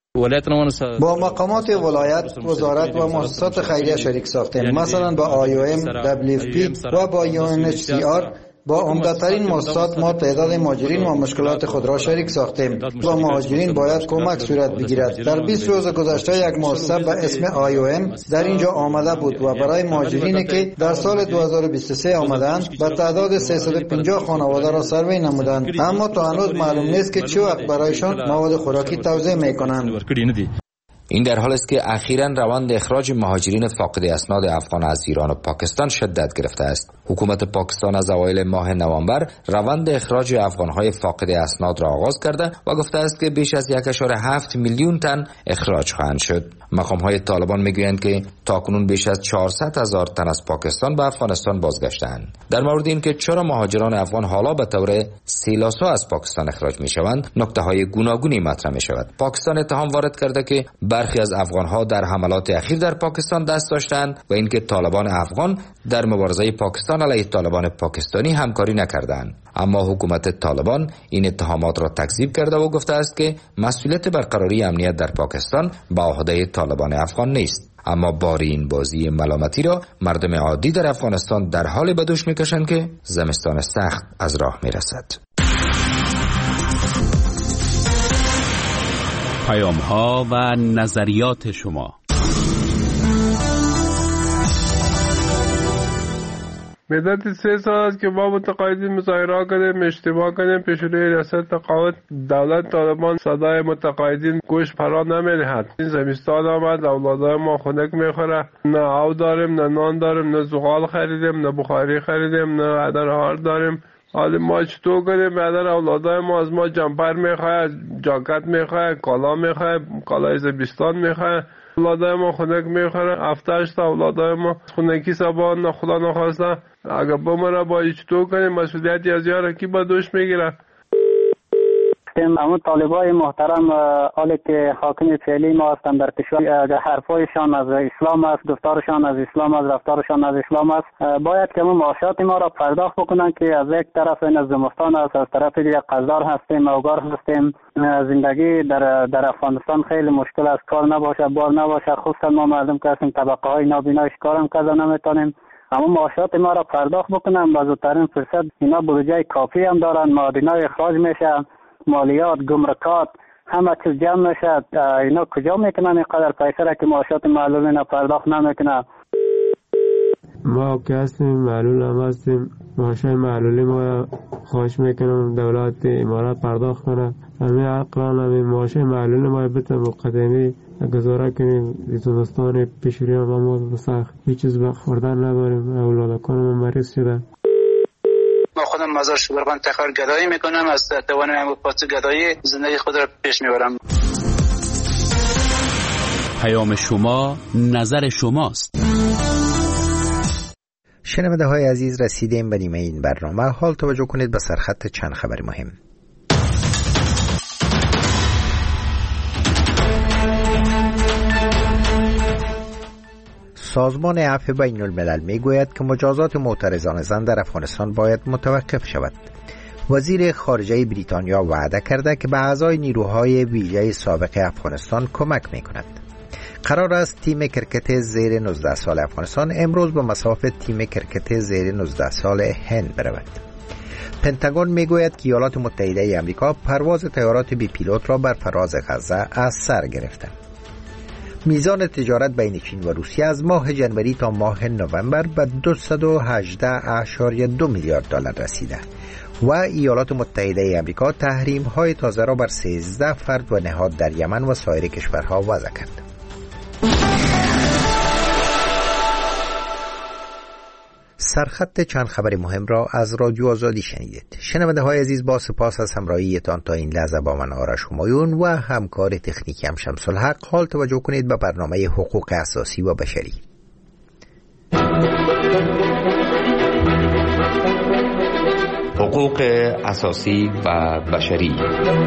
با مقامات ولایت، وزارت و مؤسسات خیریه شریک ساختیم، مثلا با IOM، WFP و با UNHCR. با عمده‌ترین مؤسسات ما تعداد مهاجرین و مشکلات خود را شریک ساختیم و مهاجرین باید کمک صورت بگیرد. در 20 روز گذشته یک مؤسسه به اسم IOM در اینجا آمده بود و برای مهاجرینی که در سال 2023 آمدند به تعداد 350 خانواده را سروی نمودند، اما تا هنوز معلوم نیست که چه وقت برایشان مواد خوراکی توزیع می‌کنند. این در حال است که اخیراً روند اخراج مهاجرین فاقد اسناد افغان از ایران و پاکستان شدت گرفته است. حکومت پاکستان از اوایل ماه نوامبر روند اخراج افغان‌های فاقد اسناد را آغاز کرده و گفته است که بیش از 1.7 میلیون تن اخراج خواهند شد. مقام‌های طالبان میگویند که تاکنون بیش از 400,000 تن از پاکستان به افغانستان بازگشتند. در مورد اینکه چرا مهاجران افغان حالا به طور سیلاسا از پاکستان اخراج میشوند، نکته‌های گوناگونی مطرح میشود. پاکستان اتهام وارد کرده که برخی از افغان‌ها در حملات اخیر در پاکستان دست داشتند و اینکه طالبان افغان در مبارزه پاکستان علیه طالبان پاکستانی همکاری نکردند. اما حکومت طالبان این اتهامات را تکذیب کرده و گفته است که مسئولیت برقراری امنیت در پاکستان به عهده طالبان افغان نیست. اما باری این بازی ملامتی را مردم عادی در افغانستان در حال به دوش میکشند که زمستان سخت از راه میرسد. پیام‌ها و نظریات شما. مدت 3 سال است که ما متقاعدین مظاهره کردیم، اجتماع کردیم پیش روی ریاست تقاعد. دولت طالبان صدای متقاعدین گوش فرا نمی‌دهد. این زمستان آمد، اولادای ما خنک میخوره، نه آب داریم، نه نان داریم، نه زغال خریدیم، نه بخاری خریدیم، نه عدر هار داریم. حالا ما چطور کنیم؟ بعدن اولادای ما از ما جمپر میخواه، جاکت میخواه، کالا میخواه، کالای زمستان میخواه. اولادای ما خنک میخوره، 7-8 تا اولادای ما خنکی سبا خدا نخواسته اگر بمره با چطور کنیم؟ مسئولیتی از یاره کی با دوش میگیره؟ اما طالبای محترم حالی که حاکم فعلی ما هستند در کشور، حرفایشان از اسلام است، گفتارشان از اسلام است، رفتارشان از اسلام است، باید که معاشات ما را پرداخت بکنن که از یک طرف این از زمستان است، از طرف دیگه قزدار هستیم، اوگار هستیم. زندگی در افغانستان خیلی مشکل است، کار نباشه، بار نباشه، خصوصا ما مردم که هستیم طبقه های نابینایش کارم کردن نمیتونیم. اما معاشات ما را پرداخت بکنن با زودترین فرصت. اینا بودجه کافی هم دارن، معادنای اخراج میشه، مالیات، گمرکات، همه چیز جمع میشه. اینا کجا میکنن اینقدر پیسه را که معاشات معلولین پرداخت نمیکنن؟ ما که هستیم معلول هم هستیم، معاشای معلولی ما خواهش میکنم دولت امارات پرداخت کنه. همین عقلان همین معاشای معلولی ما بتن مقدمی گزاره کنیم. زمستان پیشوری هم ما سخت هیچ چیز خوردن نداریم، اولادکان ما مریض شدن. ما خودم مزار شبرغان تخار گدایی میکنم، از توان پاس گدایی زندگی خود را پیش میبرم. پیام شما نظر شماست. شنونده های عزیز، رسیدیم به نیمه این برنامه. حال توجه کنید به سرخط چند خبر مهم. سازمان عفو بین الملل می گوید که مجازات معترضان زن در افغانستان باید متوقف شود. وزیر خارجه بریتانیا وعده کرده که به اعضای نیروهای ویژه سابق افغانستان کمک می کند. قرار است تیم کرکت زیر 19 سال افغانستان امروز به مساف تیم کرکت زیر 19 سال هند برود. پنتاگون می گوید که ایالات متحده آمریکا پرواز طیارات بی پیلوت را بر فراز غزه از سر گرفته. میزان تجارت بین چین و روسیه از ماه جنوری تا ماه نوامبر به 218.2 میلیارد دلار رسیده و ایالات متحده آمریکا تحریم‌های تازه را بر 13 فرد و نهاد در یمن و سایر کشورها وضع کرد. سرخط چند خبر مهم را از رادیو آزادی شنیدید. شنونده های عزیز، با سپاس از همراهیتان تا این لحظه با من آرش همایون و همکار تکنیکی شمس الحق. حال توجه کنید به برنامه حقوق اساسی و بشری. حقوق اساسی و بشری.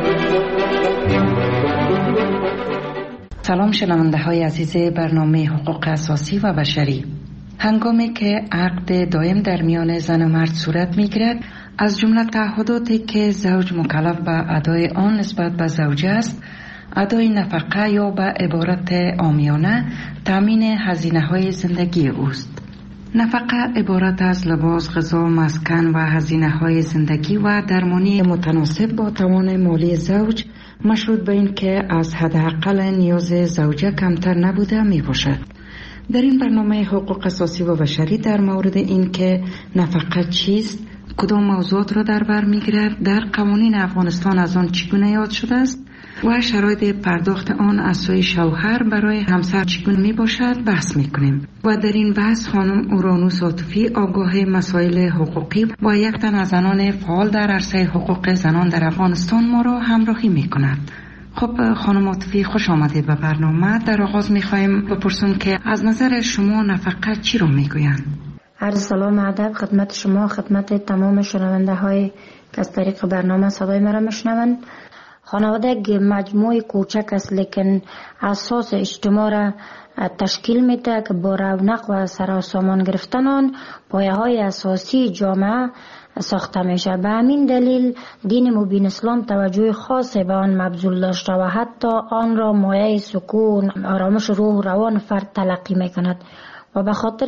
سلام شنونده های عزیز برنامه حقوق اساسی و بشری. هنگامی که عقد دائم در میان زن و مرد صورت می‌گیرد، از جمله تعهداتی که زوج مکلف به ادای آن نسبت به زوجه است، ادای نفقه یا به عبارت عامیانه تامین هزینه‌های زندگی اوست. نفقه عبارت از لباس، غذا، مسکن و هزینه‌های زندگی و درمانی متناسب با توان مالی زوج، مشروط به این که از حداقل نیاز زوجه کمتر نبوده میباشد. در این برنامه حقوق اساسی و بشری در مورد این که نفقه چیست، کدام موضوعات را در بر میگیرد، در قوانین افغانستان از آن چگونه یاد شده است و شرایط پرداخت آن از سوی شوهر برای همسر چگونه می باشد بحث میکنیم. و در این بحث خانم اورانوس عاطفی، آگاه مسائل حقوقی و یک تن از زنان فعال در عرصه حقوق زنان در افغانستان ما را همراهی میکند. خب خانم عاطفی، خوش آمدید به برنامه. در آغاز میخوایم بپرسیم که از نظر شما نفقه چی رو میگویند؟ عرض سلام ادب خدمت شما، خدمت تمام شنونده های که از طریق برنامه صدای مرا میشنوند. خانواده یک مجموعه کوچک است لیکن اساس اجتماع را تشکیل میده که با رونق و سراسامان گرفتن آن پایه های اساسی جامعه ساخته میشه. به همین دلیل دین مبین اسلام توجه خاصی به آن مبذول داشته و حتی آن را مایه سکون، آرامش روح روان فرد تلقی میکند و به خاطر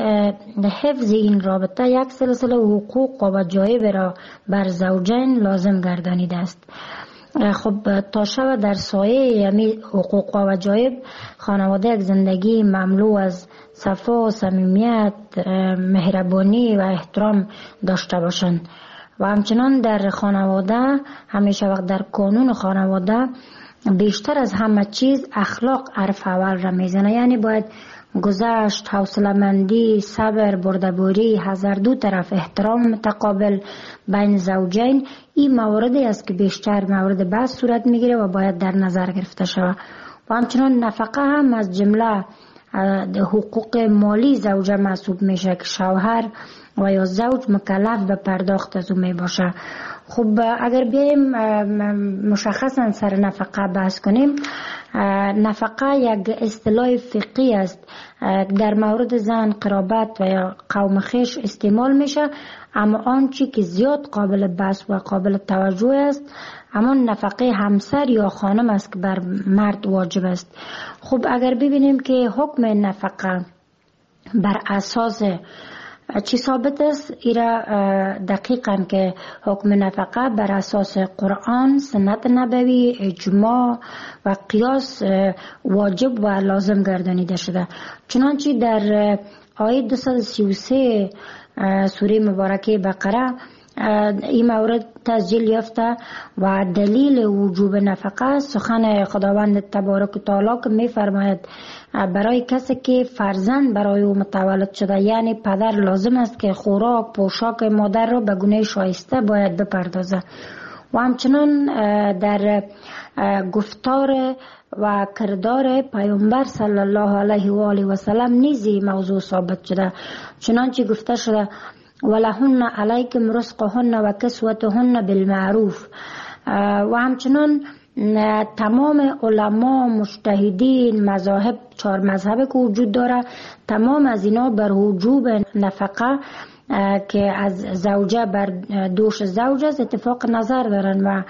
حفظ این رابطه یک سلسله حقوق و وجایب را بر زوجین لازم گردانیده است. خب تا شب در سایه یعنی حقوق و وجایب خانواده یک زندگی مملو از صفا، صمیمیت، مهربانی و احترام داشته باشند و همچنان در خانواده همیشه وقت در قانون خانواده بیشتر از همه چیز اخلاق حرف اول را میزنه. یعنی باید گذشت، حوصله‌مندی، صبر، بردباری، حذر، دو طرف احترام متقابل بین زوجین، این مواردی است که بیشتر مورد بحث صورت میگیره و باید در نظر گرفته شود. و همچنان نفقه هم از جمله حقوق مالی زوجه محسوب میشه که شوهر و یا زوج مکلف به پرداخت از اون می باشه. خب اگر بیایم مشخصا سر نفقه بحث کنیم، نفقه یک اصطلاح فقهی است در مورد زن، قرابت و یا قوم خویش استعمال میشه، اما آنچه که زیاد قابل بحث و قابل توجه است اما نفقه همسر یا خانم است که بر مرد واجب است. خب اگر ببینیم که حکم نفقه بر اساس چی ثابت است، ایرا دقیقاً که حکم نفقه بر اساس قرآن، سنت نبوی، اجماع و قیاس واجب و لازم گردانیده شده. چنانچه در آیه 233 سوره مبارکه بقره این مورد تسجیل یافته و دلیل وجوب نفقه سخن خداوند تبارک و تعالی که می فرماید برای کسی که فرزند برای او متولد شده، یعنی پدر لازم است که خوراک، پوشاک مادر را به گونه شایسته باید بپردازه. و همچنان در گفتار و کردار پیامبر صلی الله علیه و آله و سلم نیزی موضوع ثابت شده، چنانچه گفته شده ولهن علیکم رزقهن و کسوتهن بالمعروف. و همچنان تمام علما، مجتهدین، مذاهب، 4 مذهب که وجود داره، تمام از اینا بر وجوب نفقه که از زوجه بر دوش زوج است اتفاق نظر دارن و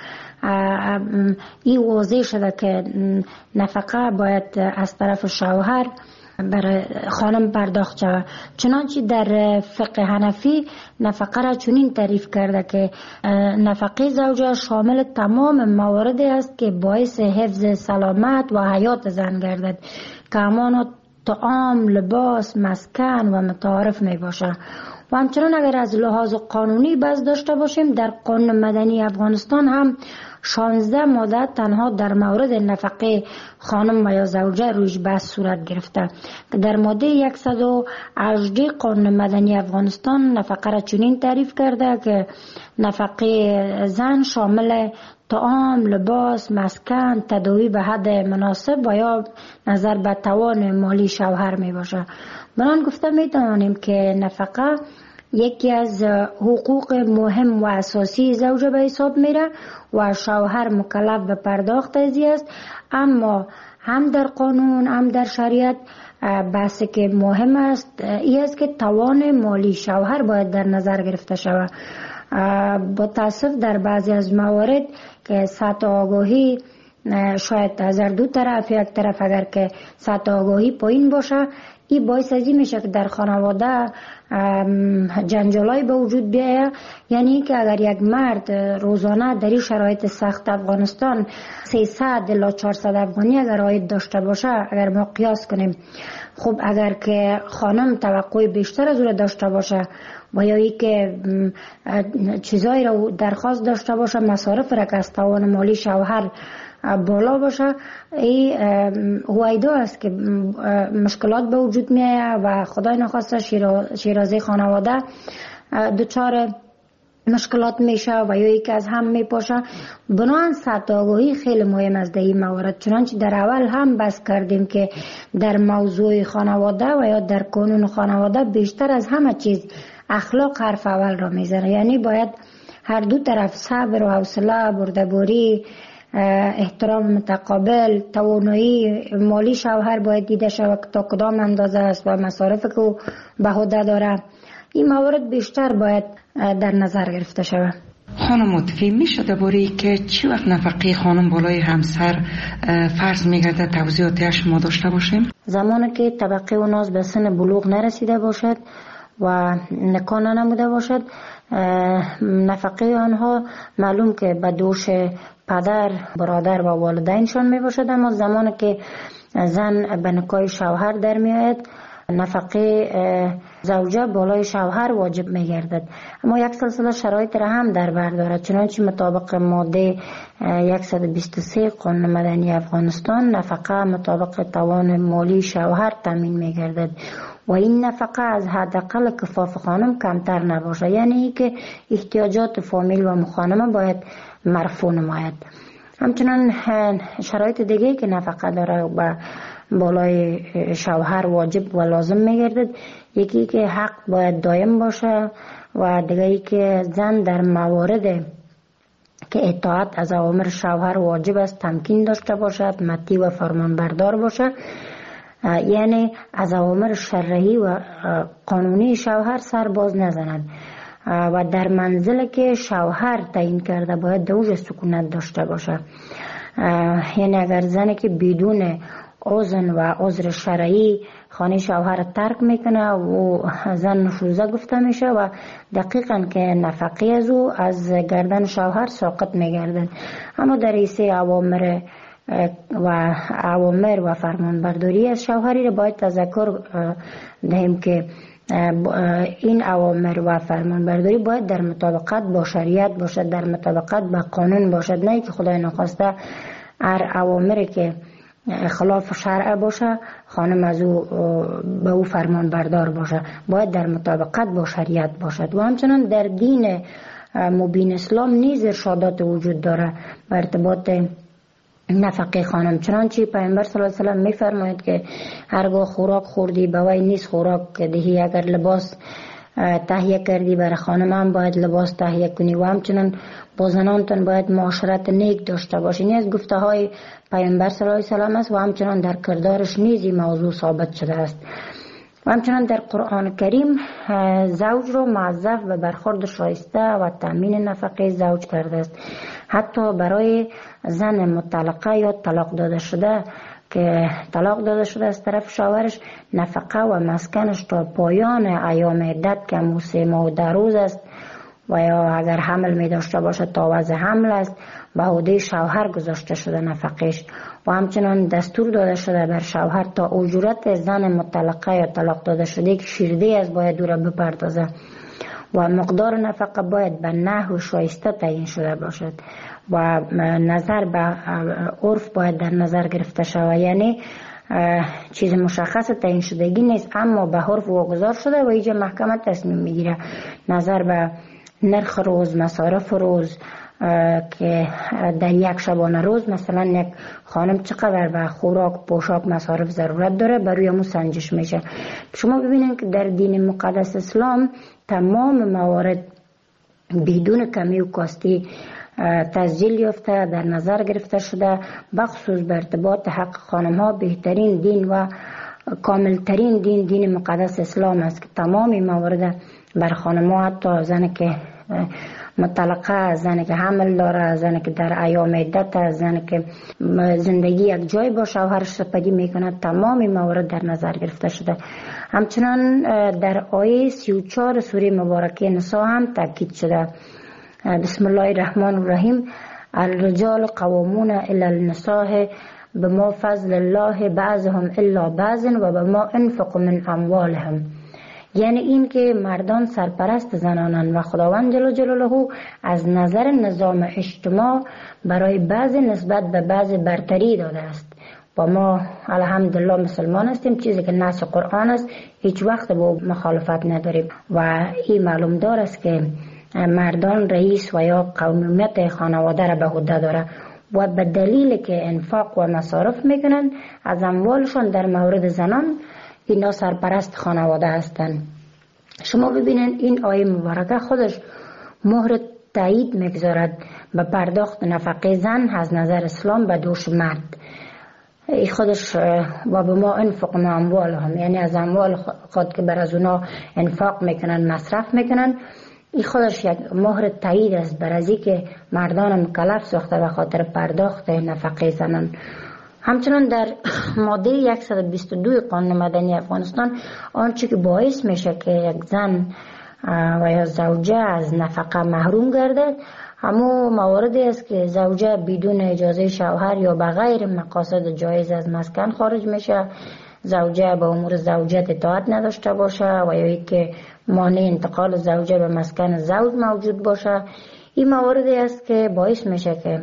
این واضح شده که نفقه باید از طرف شوهر برای خانم پرداخت شود. چنانچه در فقه حنفی نفقه را چنین تعریف کرده که نفقه زوجه شامل تمام مواردی است که باعث حفظ سلامت و حیات زن گردد که همانا طعام، لباس، مسکن و متعارف می باشه. و همچنان اگر از لحاظ قانونی بحث داشته باشیم در قانون مدنی افغانستان هم 16 ماده تنها در مورد نفقه خانم و یا زوجه رویش بحث صورت گرفته که در ماده 118 قانون مدنی افغانستان نفقه را چنین تعریف کرده که نفقه زن شامل طعام، لباس، مسکن، تداوی به حد مناسب و یا نظر به توان مالی شوهر می باشه. بنان گفته می توانیم که نفقه یکی از حقوق مهم و اساسی زوجه به حساب میره و شوهر مکلف به پرداخت از است، اما هم در قانون هم در شریعت بحثی که مهم است این است که توان مالی شوهر باید در نظر گرفته شود. با تاسف در بعضی از موارد که سطح آگاهی شاید از دو طرف، یک طرف اگر که سطح آگاهی پایین باشه این باعث ازی میشه که در خانواده جنجالای به وجود بیاید. یعنی که اگر یک مرد روزانه در این شرایط سخت افغانستان 300 الی 400 افغانی اگر عاید داشته باشه، اگر ما قیاس کنیم، خب اگر که خانم توقع بیشتر از او داشته باشه و یا ای که چیزایی رو درخواست داشته باشه، مصارف را که از توان مالی شوهر بالا باشه، این هویدا است که مشکلات به وجود میاد و خدای نخواسته شیرازه خانواده دچار مشکلات میشه و یا یکی از هم میپاشه. بنابراین سطح آگاهی خیلی مهم است در این موارد. چنانچه در اول هم بحث کردیم که در موضوع خانواده و یا در قانون خانواده بیشتر از همه چیز اخلاق حرف اول را میزنه. یعنی باید هر دو طرف صبر و حوصله، بردباری، احترام متقابل، توانایی مالی شوهر باید دیده شود که تا کدام اندازه است و مصارف که او به عهده داره. این موارد بیشتر باید در نظر گرفته شود. خانم متفی میشه درباره که چی وقت نفقه خانم بالای همسر فرض میگرده توضیحاتش ما داشته باشیم؟ زمانی که طبقه و ناز به سن بلوغ نرسیده باشد و نکاح نموده باشد، نفقه آنها معلوم که به دوش پدر، برادر و والدینشان می باشد، اما زمانی که زن به نکاح شوهر در می آید نفقه زوجه بالای شوهر واجب می گردد. اما یک سلسله شرایط را هم در بر دارد. چنانچه مطابق ماده 123 قانون مدنی افغانستان نفقه مطابق توان مالی شوهر تامین می گردد و این نفقه از حداقل کفاف خانم کمتر نباشه. یعنی که احتیاجات فامیل و مخانمه باید مرفوع نماید. همچنان شرایط دیگه که نفقه داره و بالای شوهر واجب و لازم میگردد، یکی که حق باید دائم باشه و دیگه که زن در موارد که اطاعت از اوامر شوهر واجب است تمکین داشته باشد، مطیع و فرمانبردار باشه، یعنی از اوامر شرعی و قانونی شوهر سر باز نزند و در منزل که شوهر تعیین کرده باید دوج سکونت داشته باشه. یعنی اگر زنی که بدون اذن و عذر شرعی خانه شوهر ترک میکنه و زن نشوزه گفته میشه و دقیقاً که نفقه از او از گردن شوهر ساقط میگردن. اما در ایسه اوامر و فرمانبرداری از شوهری را باید تذکر دهیم که این اوامر و فرمانبرداری باید در مطابقت با شریعت باشد، در مطابقت با قانون باشد، نه که خدای نخواسته هر اوامری که خلاف شرع باشه خانم از او به او فرمان بردار باشه. باید در مطابقت با شریعت باشد. و همچنان در دین مبین اسلام نیز ارشادات وجود داره به ارتباط نفقه خانم. چنانچه پیامبر صلی الله علیه و سلم میفرماید که هرگاه خوراک خوردی به وی نیست خوراک دهی، اگر لباس تهیه کردی برای خانم هم باید لباس تهیه کنی و همچنان با زنانتون باید معاشرت نیک داشته باشین. از گفته های پیامبر صلی الله علیه و سلم است و همچنان در کردارش نیز این موضوع ثابت شده است. و همچنان در قرآن کریم زوج رو موظف به برخورد شایسته و تامین نفقه زوج کرده است. حتی برای زن مطلقه یا طلاق داده شده که طلاق داده شده از طرف شوهرش، نفقه و مسکنش تا پایان ایام عدت که 3 ماه و 10 روز است و یا اگر حمل می داشته باشه تا وضع حمل است به عهده شوهر گذاشته شده نفقش. و همچنان دستور داده شده بر شوهر تا اجورت زن مطلقه یا طلاق داده شده که شیرده است باید او را بپردازه و مقدار نفقه باید به نحو شایسته تعیین شده باشد و نظر به عرف باید در نظر گرفته شود. یعنی چیز مشخص تعیین شدگی نیست اما به عرف واگذار شده و اینجا محکمه تصمیم میگیره نظر به نرخ روز، مصارف روز که در یک شبانه روز مثلا یک خانم چقدر به خوراک، پوشاک، مصارف ضرورت داره برای همون سنجش میشه. شما ببینید که در دین مقدس اسلام تمام موارد بدون کمی و کاستی تسجیل یافته در نظر گرفته شده، بخصوص به ارتباط حق خانم ها بهترین دین و کاملترین دین مقدس اسلام است که تمام موارد بر خانم ها، حتی زن که مطلقه، زن که حمل داره، زن که در ایام عدت، زن که زندگی یک جای با شوهرش سپری میکنه، تمام موارد در نظر گرفته شده. همچنان در آیه 34 سوره مبارکه نساء هم تاکید شده. بسم الله الرحمن الرحیم: الرجال قوامون علی النساء بما فضل الله بعضهم الا بعض و بما انفقوا من اموالهم. یعنی این که مردان سرپرست زنانند و خداوند جل جلاله از نظر نظام اجتماع برای بعض نسبت به بعض برتری داده است و ما الحمدلله مسلمان هستیم، چیزی که نص قرآن است هیچ وقت با مخالفت نداریم و این معلوم دار است که مردان رئیس و یا قومیت خانواده را به عهده داره و به دلیل که انفاق و مصارف میکنن از اموالشان در مورد زنان اینا سرپرست خانواده هستند. شما ببینید این آیه مبارکه خودش مهر تایید میگذارد به پرداخت نفقه زن از نظر اسلام به دوش مرد. این خودش و به ما انفقوا اموالهم، یعنی از اموال خود که بر از اونا انفاق میکنن، مصرف میکنن، این خودش یک مهر تایید است بر از اینکه مردان مکلف ساخته به خاطر پرداخت نفقه زنان. همچنان در ماده 122 قانون مدنی افغانستان آنچه که باعث میشه که یک زن و یا زوجه از نفقه محروم گردد همون مواردی است که زوجه بدون اجازه شوهر یا بغیر مقاصد جایز از مسکن خارج میشه، زوجه به امور زوجیت اطاعت نداشته باشه و یا اینکه مانع انتقال زوجه به مسکن زوج موجود باشه. این مواردی است که باعث میشه که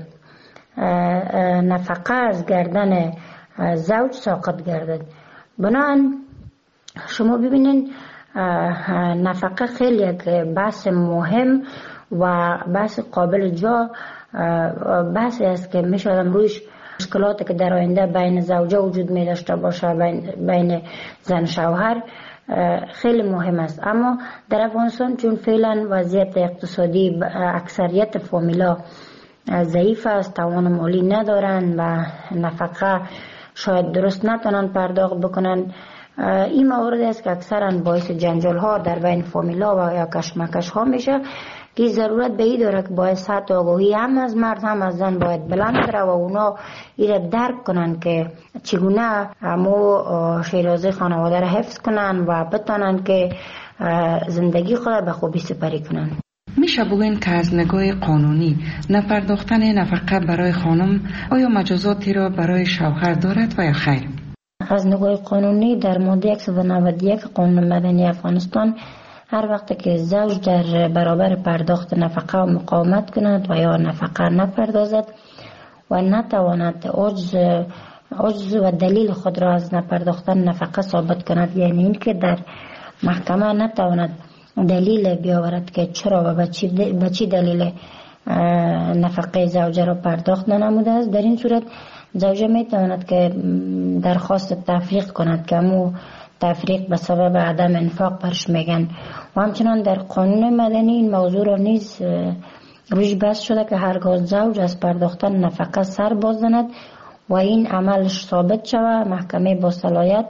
نفقه از گردن زوج ساقط گردد. بنابراین شما ببینید نفقه خیلی یک بحث مهم و بحث قابل جا بحثی است که میشه رویش مشکلاتی که در آینده بین زوجه وجود می داشته باشه، بین زن شوهر خیلی مهم است. اما در افغانستان چون فعلا وضعیت اقتصادی اکثریت فامیلا ضعیف است، توان مالی ندارن و نفقه شاید درست نتونن پرداخت بکنن، این موارد است که اکثرا باعث جنجال ها در بین فامیلا و یا کشمکش ها میشه که ضرورت به این داره که باید سطح آگاهی هم از مرد هم از زن باید بلند بره و اونا این درک کنن که چگونه همو شیرازه خانواده را حفظ کنن و بتونن که زندگی خود به خوبی سپری کنن. میشه بگوین که از نگاه قانونی نپرداختن نفقه برای خانم آیا مجازاتی را برای شوهر دارد و یا خیر؟ از نگاه قانونی در ماده 191 قانون مدنی افغانستان هر وقت که زوج در برابر پرداخت نفقه مقاومت کند و یا نفقه نپردازد و نتواند عجز و دلیل خود را از نپرداختن نفقه ثابت کند، یعنی این که در محکمه نتواند دلیل بیاورد که چرا و به چی دلیل نفقه زوجه را پرداخت ننموده است، در این صورت زوجه میتواند که درخواست تفریق کند که همو تفریق به سبب عدم انفاق برش میگن. و همچنان در قانون مدنی این موضوع را نیز روش بحث شده که هرگاه زوج از پرداختن نفقه سر باز زند و این عملش ثابت شود، محکمه با صلاحیت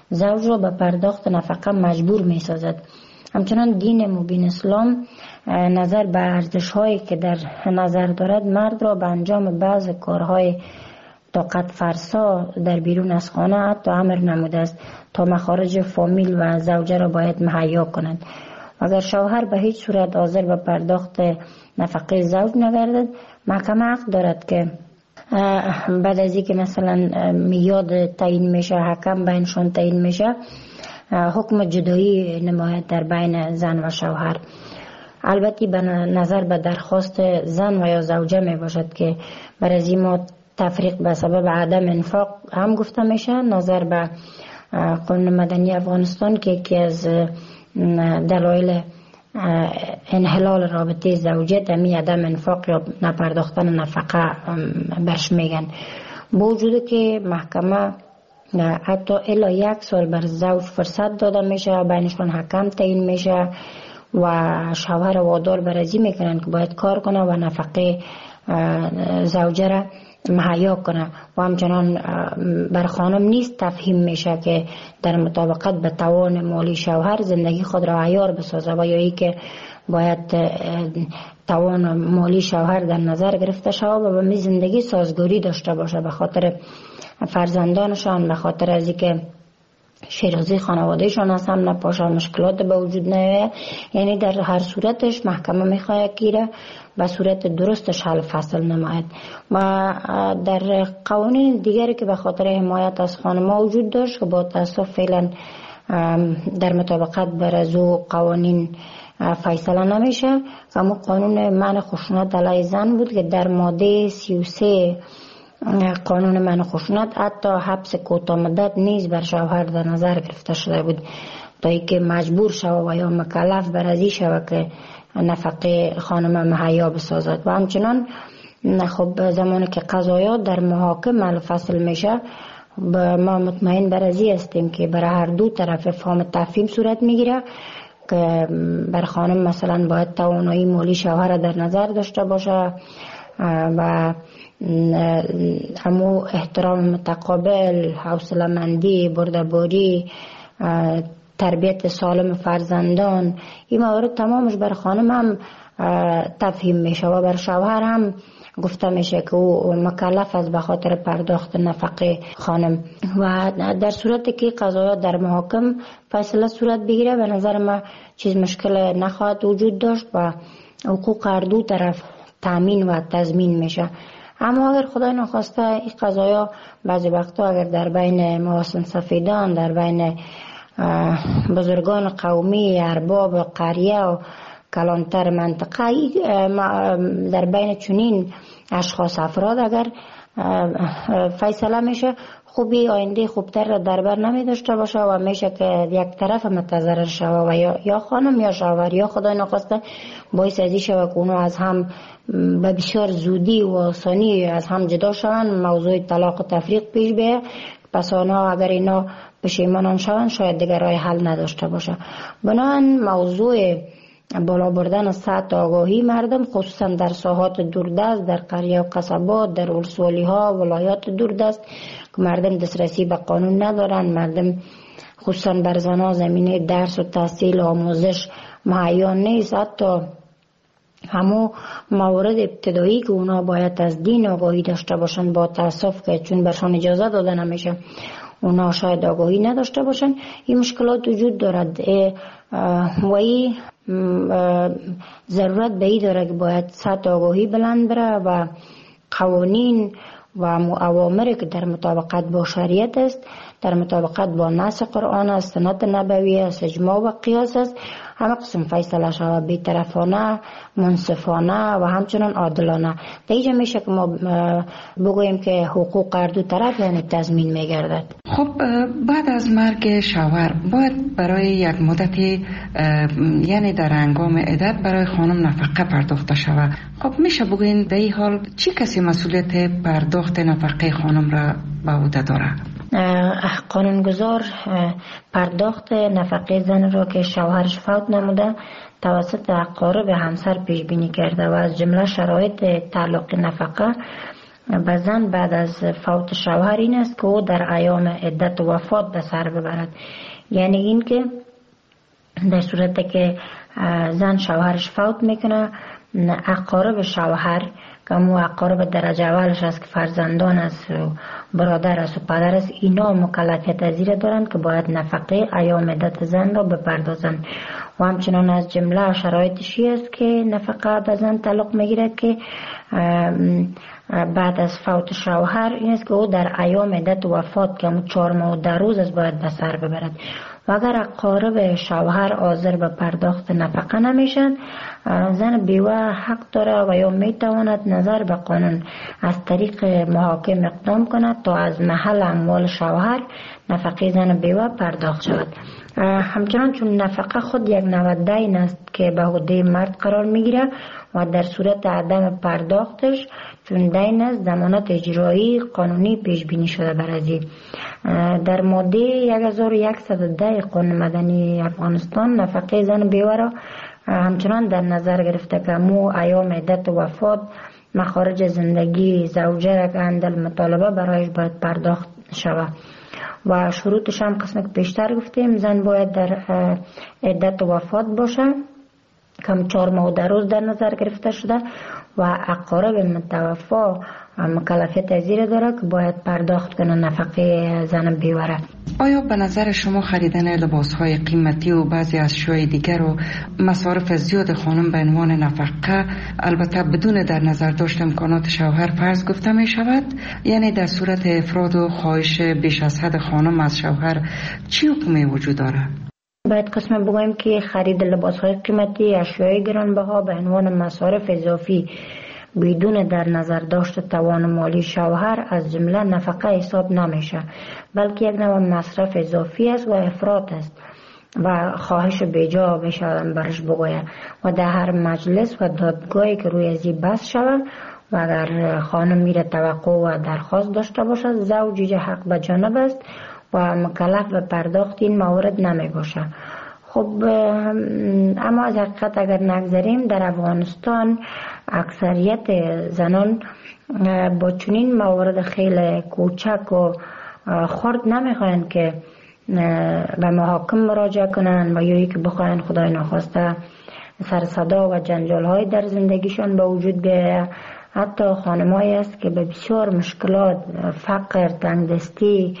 زوج را به پرداخت نفقه مجبور می سازد. همچنان دین مبین اسلام نظر به ارزش هایی که در نظر دارد مرد را به انجام بعض کارهای طاقت فرسا در بیرون از خانه حتی امر نموده است تا مخارج فامیل و زوجه را باید مهیا کند. اگر شوهر به هیچ صورت حاضر به پرداخت نفقه زوج نگردد، محکمه حق دارد که بعد از اینکه مثلا میاد تعیین میشه، حکم بینشان تعیین میشه، حکم جدایی نماید در بین زن و شوهر. البته به نظر به درخواست زن و یا زوجه می باشد که برای از این تفریق به سبب عدم انفاق هم گفته میشه. نظر به قانون مدنی افغانستان که یکی از دلایل انحلال رابطه زوجیت همی عدم انفاق یا نپرداختن نفقه برش میگن. با وجود که محکمه حتی الا 1 سال بر زوج فرصت داده میشه، بینشون حکم تعیین میشه و شوهر وادار برازی میکنن که باید کار کنه و نفقه زوجه را مهیا کنه و همچنان بر خانم نیست تفهیم میشه که در مطابقت به توان مالی شوهر زندگی خود را عیار بسازه و یا ای که باید توان مالی شوهر در نظر گرفته شود و به می زندگی سازگاری داشته باشه به خاطر فرزندانشان، به خاطر از اینکه شیرازی خانوادهشان از هم نپاشه، مشکلات به وجود نیاید. یعنی در هر صورتش محکمه میخواد که به صورت درستش حل فصل نماید. و در قوانین دیگری که به خاطر حمایت از خانم‌ها وجود داشت که با تاسف فعلا در مطابقت بر از او قوانین فیصله نمیشه، اما قانون منع خشونت علیه زن بود که در ماده 33 قانون منع خشونت حتی حبس کوتاه مدت نیز بر شوهر در نظر گرفته شده بود تا اینکه مجبور شود و یا مکلف بر ازی شود که نفقه خانم مهیا بسازد. و همچنان خب زمانی که قضایا در محاکمه فصل میشه، ما مطمئن بر ازی هستیم که برای هر دو طرف فهم تفهیم صورت میگیره که بر خانم مثلا باید توانایی مالی شوهر در نظر داشته باشه و همو احترام متقابل، حوصله مندی، بردباری، تربیت سالم فرزندان، این موارد تمامش بر خانم هم تفهیم میشه و بر شوهر هم گفته میشه که او مکلف است به خاطر پرداخت نفقه خانم. و در صورتی که قضایا در محاکم فیصله صورت بگیره به نظر ما چیز مشکل نخواهد وجود داشت و حقوق هر دو طرف تامین و تضمین میشه. اما اگر خدای نخواسته این قضایا بعضی وقتا اگر در بین محاسن سفیدان، در بین بزرگان قومی، ارباب قریه و کلانتر منطقه، در بین چنین اشخاص افراد اگر فیصله میشه، خوبی آینده خوبتر را در بر نمی داشته باشه و میشه که یک طرف متضرر شود و یا خانم یا شوهر یا خدای نخواسته باعث ازی شود که اونو از هم به بسیار زودی و آسانی از هم جدا شوند، موضوع طلاق و تفریق پیش بیاید. پس آنها اگر اینا پشیمان شوند شاید دیگر راه حل نداشته باشه. بنابراین موضوع بالا بردن سطح آگاهی مردم خصوصا در ساحات دوردست، در قریه و قصبات، در ولسوالی ها، ولایات دوردست که مردم دسترسی به قانون ندارن، مردم خصوصا بر زنها زمینه درس و تحصیل و آموزش مهیا نیست. حتی همو موارد ابتدایی که اونا باید از دین آگاهی داشته باشن با تاسف که چون برشان اجازه داده نمیشه اونا شاید آگاهی نداشته باشن، این مشکلات وجود دارد و این ضرورت به این داره که باید سطح آگاهی بلند بره و قوانین و اوامری که در مطابقت با شریعت است، در مطابقت با نص قرآن است، سنت نبوی است، اجماع و قیاس است، همه قسم فیصله شود بی‌طرفانه، منصفانه و همچنان عادلانه. دیگه میشه که ما بگوییم که حقوق هر دو طرف یعنی تضمین میگردد. خب بعد از مرگ شوهر باید برای یک مدتی یعنی در هنگام عدت برای خانم نفقه پرداخته شود. خب میشه بگوین در این حال چی کسی مسئولیت پرداخت نفقه خانم را به عهده داره؟ قانونگذار پرداخت نفقه زن را که شوهرش فوت نموده توسط اقارب همسر پیش بینی کرده و از جمله شرایط تعلق نفقه به زن بعد از فوت شوهر این است که او در ایام عدت وفات به سر ببرد. یعنی این که در صورتی که زن شوهرش فوت میکنه، اقارب شوهر که مو اقارب درجه اولش است که فرزندان است و برادر است و پدر است، اینا مکلفیت از این دارند که باید نفقه ایام عدت زن را بپردازند. و همچنان از جمله شرایطشی است که نفقه به زن تعلق میگیرد که بعد از فوت شوهر این است که او در ایام عدت وفات که 4 ماه و 10 روز است باید به سر ببرد. و اگر اقارب شوهر حاضر به پرداخت نفقه نمیشن، زن بیوه حق داره و یا میتواند نظر به قانون از طریق محاکم اقدام کند تا از محل اموال شوهر نفقه زن بیوه پرداخت شود. همچنان چون نفقه خود یک نوع دین است که به عهده مرد قرار میگیره و در صورت عدم پرداختش چون دین است ضمانت اجرایی قانونی پیش بینی شده بر ازی. در ماده 1110 قانون مدنی افغانستان نفقه زن بیوه را همچنان در نظر گرفته که مو ایام عدت وفات مخارج زندگی زوجه را که اندل مطالبه برایش باید پرداخت شود. و شروطش هم قسم که پیشتر گفتیم، زن باید در عدت وفات باشه کم 4 ماه و 10 روز در نظر گرفته شده و اقارب متوفا مکلفیت از این داره که باید پرداخت کنه نفقه زن بیوه. آیا به نظر شما خریدن لباسهای قیمتی و بعضی اشیاء دیگر و مصارف زیاد خانم به عنوان نفقه، البته بدون در نظر داشت امکانات شوهر، فرض گفته می شود؟ یعنی در صورت افراد و خواهش بیش از حد خانم از شوهر چی حکمی وجود داره؟ باید قسم بگویم که خرید لباسهای قیمتی، اشیاء گرانبها به عنوان مصارف اضافی بدون در نظر داشت توان مالی شوهر از جمله نفقه حساب نمیشه، بلکه یک نوع مصرف اضافی است و افراط است و خواهش بیجا بشه برش بگوید و در هر مجلس و دادگاهی که روی ازی بحث شود و اگر خانم میره توقع و درخواست داشته باشد، زوج حق به جانب است و مکلف به پرداخت این موارد نمی باشه. خب اما از حقیقت اگر نگذاریم، در افغانستان اکثریت زنان با چنین موارد خیلی کوچک و خرد نمیخواین که به محاکم مراجعه کنن و یا که بخواین خدای نخواسته سر صدا و جنجال های در زندگیشان به وجود بیاید. حتی خانمایی است که به بسیار مشکلات، فقر، تنگدستی،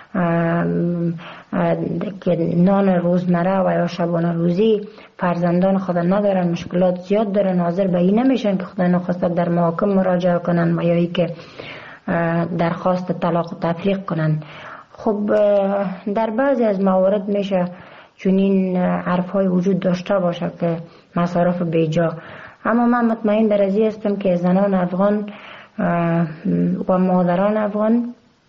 که نان روزمره و یا شبانه روزی فرزندان خود ندارن، مشکلات زیاد دارن، حاضر به این نمیشن که خدا نخواسته در محاکم مراجعه کنن و یا ای که درخواست طلاق و تفریق کنن. خب در بعضی از موارد میشه چنین حرفهای وجود داشته باشه که مصارف بیجا، اما من مطمئن در ازی هستم که زنان افغان و مادران افغان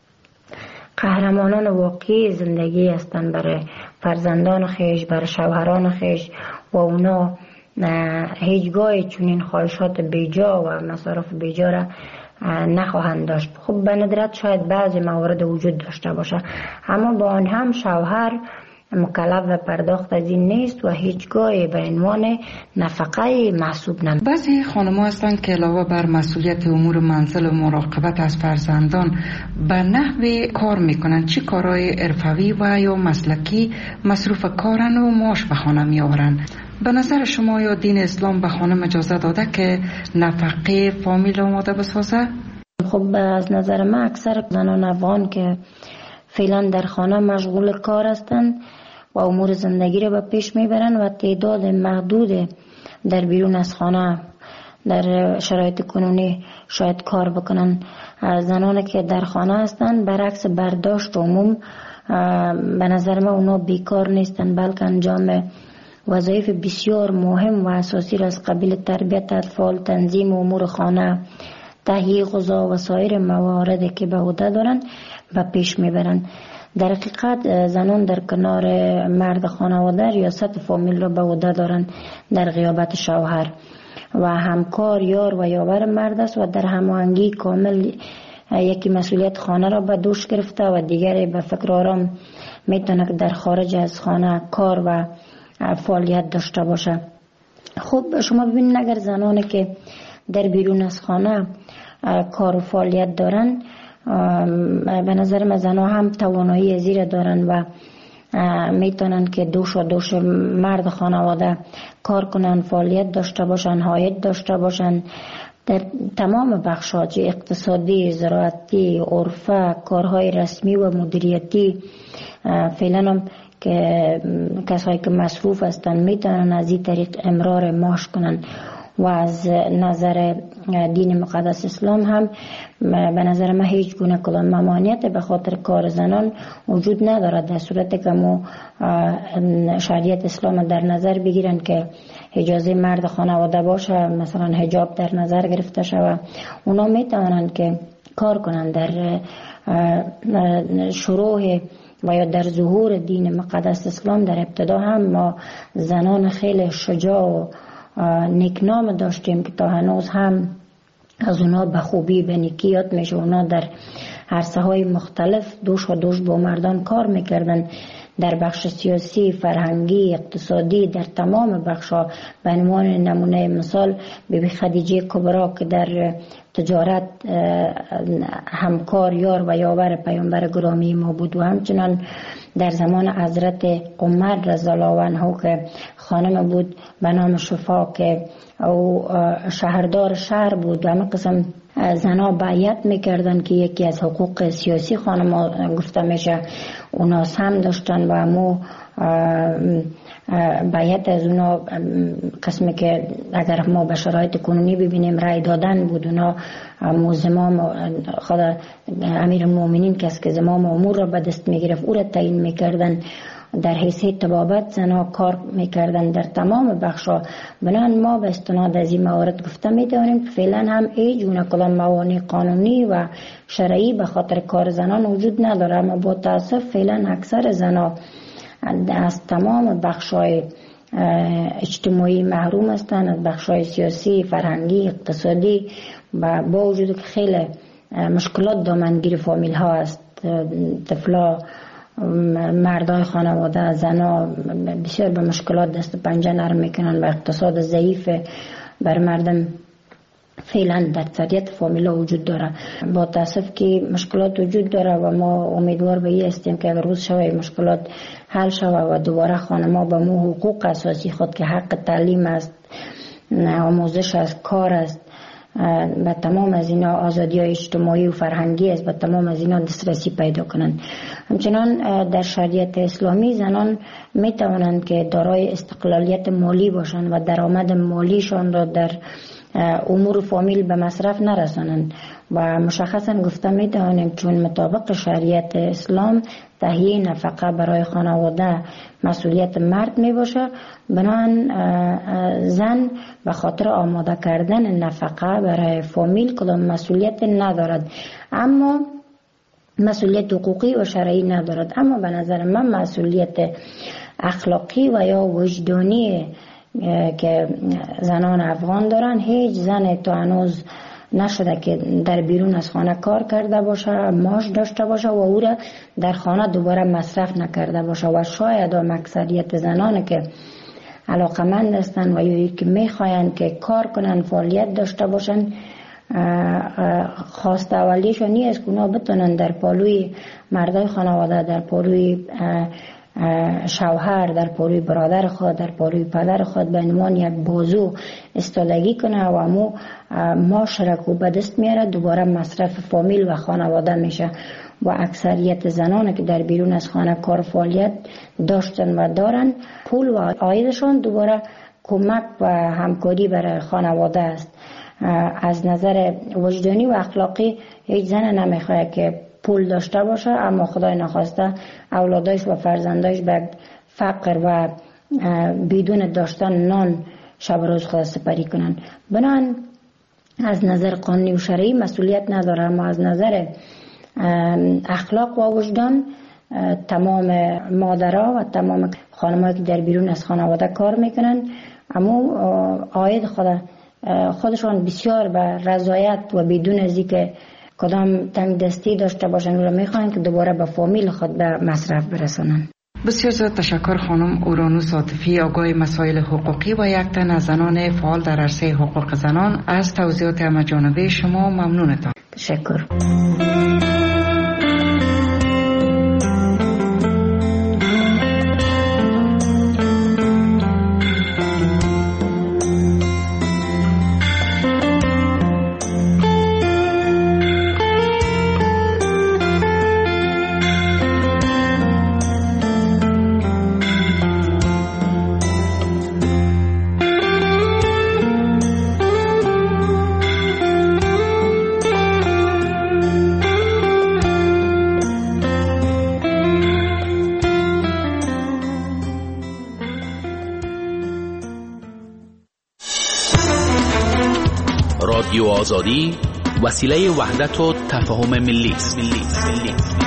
قهرمانان واقعی زندگی هستند برای فرزندان خیش، برای شوهران خیش و اونا هیچگاه چنین خواهشات بیجا و مصارف بیجا را نخواهند داشت. خب به ندرت شاید بعضی موارد وجود داشته باشه، اما با آن هم شوهر مکلف و پرداخت از این نیست و هیچگاه به عنوان نفقه محسوب نمی. بعضی خانم‌ها هستند که علاوه بر مسئولیت امور منزل و مراقبت از فرزندان به نحوی کار میکنن، چی کارهای حرفوی و یا مسلکی مصروف کارن و معاش به خانه میآورن. به نظر شما یا دین اسلام به خانم اجازه داده که نفقه فامیل آماده بسازه؟ خب از نظر من اکثر زنان افغان که فعلا در خانه مشغول کار هستند و امور زندگی رو به پیش میبرن و تعداد محدود در بیرون از خانه در شرایط کنونی شاید کار بکنن. زنانی که در خانه هستند برعکس برداشت عموم به نظر من اونا بیکار نیستن، بلکه انجام وظایف بسیار مهم و اساسی را از قبیل تربیت اطفال، تنظیم امور خانه، تهیه غذا و سایر مواردی که به عهده دارند به پیش میبرند. در حقیقت زنان در کنار مرد خانواده ریاست فامیل را به عهده دارند در غیابت شوهر و همکار، یار و یاور مرد است و در هماهنگی کامل یکی مسئولیت خانه را به دوش گرفته و دیگری به فکر آرام میتونه که در خارج از خانه کار و فعالیت داشته باشه. خب شما ببینید اگر زنانی که در بیرون از خانه کار و فعالیت دارن، به نظر من زنها هم توانایی زیر دارن و میتونن که دوش مرد خانواده کار کنن، فعالیت داشته باشن، عاید داشته باشن در تمام بخش‌ها، چه اقتصادی، زراعتی، عرفه، کارهای رسمی و مدیریتی. فعلا هم که کسایی که مصروف هستن میتونن از این طریق امرار معاش کنن و از نظر دین مقدس اسلام هم به نظر من هیچ گونه کلان ممانعت به خاطر کار زنان وجود ندارد، در صورتی که ما شریعت اسلام در نظر بگیرن که اجازه مرد خانواده باشه، مثلا حجاب در نظر گرفته شود، اونا میتونن که کار کنن. در شروع و یا در ظهور دین مقدس اسلام در ابتدا هم ما زنان خیلی شجاع و نیکنام داشتیم که تا هنوز هم از اونا به خوبی به نیکی یاد میشه. اونا در عرصه های مختلف دوش با مردان کار میکردن، در بخش سیاسی، فرهنگی، اقتصادی، در تمام بخش‌ها. به عنوان نمونه مثال بیبی خدیجه کبرا که در تجارت همکار، یار و یاور پیامبر گرامی ما بود، و همچنان در زمان حضرت عمر رضی الله عنه که خانم بود به نام شفا که او شهردار شهر بود و همه قسم زنها بیعت میکردن که یکی از حقوق سیاسی خانم گفته میشه اونا هم داشتن و همو بیعت از اونا قسمی که اگر ما به شرایط کنونی ببینیم رای دادن بود. اونا زمام خود امیر المؤمنین کس که زمام امور را به دست میگرفت او را تعیین میکردن، در حیثیت طبابت زنها کار میکردن در تمام بخشا. بنابراین ما به استناد از این موارد گفته میتونیم که فعلا هم ایجونه کدام موانع قانونی و شرعی به خاطر کار زنان وجود نداره، اما با تاسف فعلا اکثر زنها از تمام بخشای اجتماعی محروم هستند، از بخشای سیاسی، فرهنگی، اقتصادی، و با وجود که خیلی مشکلات دامنگیر فامیل ها است، طفلا، مردای خانواده، زنا بسیار به مشکلات دست پنجه نرم میکنن و اقتصاد ضعیف بر مردم فعلا در اکثریت فامیلا وجود داره. با تاسف که مشکلات وجود داره و ما امیدوار به این هستیم که اگر روز شوه مشکلات حل شوه و دوباره خانما به مو حقوق اساسی خود که حق تعلیم است، آموزش است، کار است، به تمام از اینا آزادی های اجتماعی و فرهنگی است، به تمام از اینا دسترسی پیدا کنند. همچنان در شریعت اسلامی زنان می توانند که دارای استقلالیت مالی باشند و درآمد مالیشان را در امور فامیل به مصرف نرسانند و مشخصا گفته می توانیم چون مطابق شریعت اسلام تهیه نفقه برای خانواده مسئولیت مرد می باشه، بنابراین زن به خاطر آماده کردن نفقه برای فامیل کدام مسئولیت ندارد، اما مسئولیت حقوقی و شرعی ندارد. اما به نظر من مسئولیت اخلاقی و یا وجدانی که زنان افغان دارن، هیچ زن تا هنوز نشده که در بیرون از خانه کار کرده باشه، معاش داشته باشه و او را در خانه دوباره مصرف نکرده باشه. و شاید هم اکثریت زنان که علاقمند هستن و یا که میخواین که کار کنن، فعالیت داشته باشن، خواست اولیشون نیست که اونا بتونن در پالوی مردای خانواده، در پالوی شوهر، در پالوی برادر خود، در پالوی پدر خود به عنوان یک بازو استادگی کنه و امو معاشرت به دست میاره، دوباره مصرف فامیل و خانواده میشه. و اکثریت زنان که در بیرون از خانه کار فعالیت داشتن و دارن، پول و عایدشان دوباره کمک و همکاری برای خانواده است. از نظر وجدانی و اخلاقی هیچ زن نمیخواد که پول داشته باشه اما خدای نخواسته اولادایش و فرزندایش به فقر و بدون داشتن نان شب روز خود سپری کنن. بنان از نظر قانونی و شرعی مسئولیت نداره، اما از نظر اخلاق و وجدان تمام مادرها و تمام خانم‌ها که در بیرون از خانواده کار میکنن اما عاید خودشان بسیار به رضایت و بدون از اینکه کدام تنگ دستی داشته باشن و میخوان که دوباره به فامیل خود به مصرف برسونن. بسیار زیاد تشکر خانم اورانوس عاطفی، آگاه مسائل حقوقی و یک تن از زنان فعال در عرصه حقوق زنان، از توضیحات همه‌جانبه شما ممنونتان. تشکر. رادیو آزادی وسیله وحدت و تفاهم ملی است.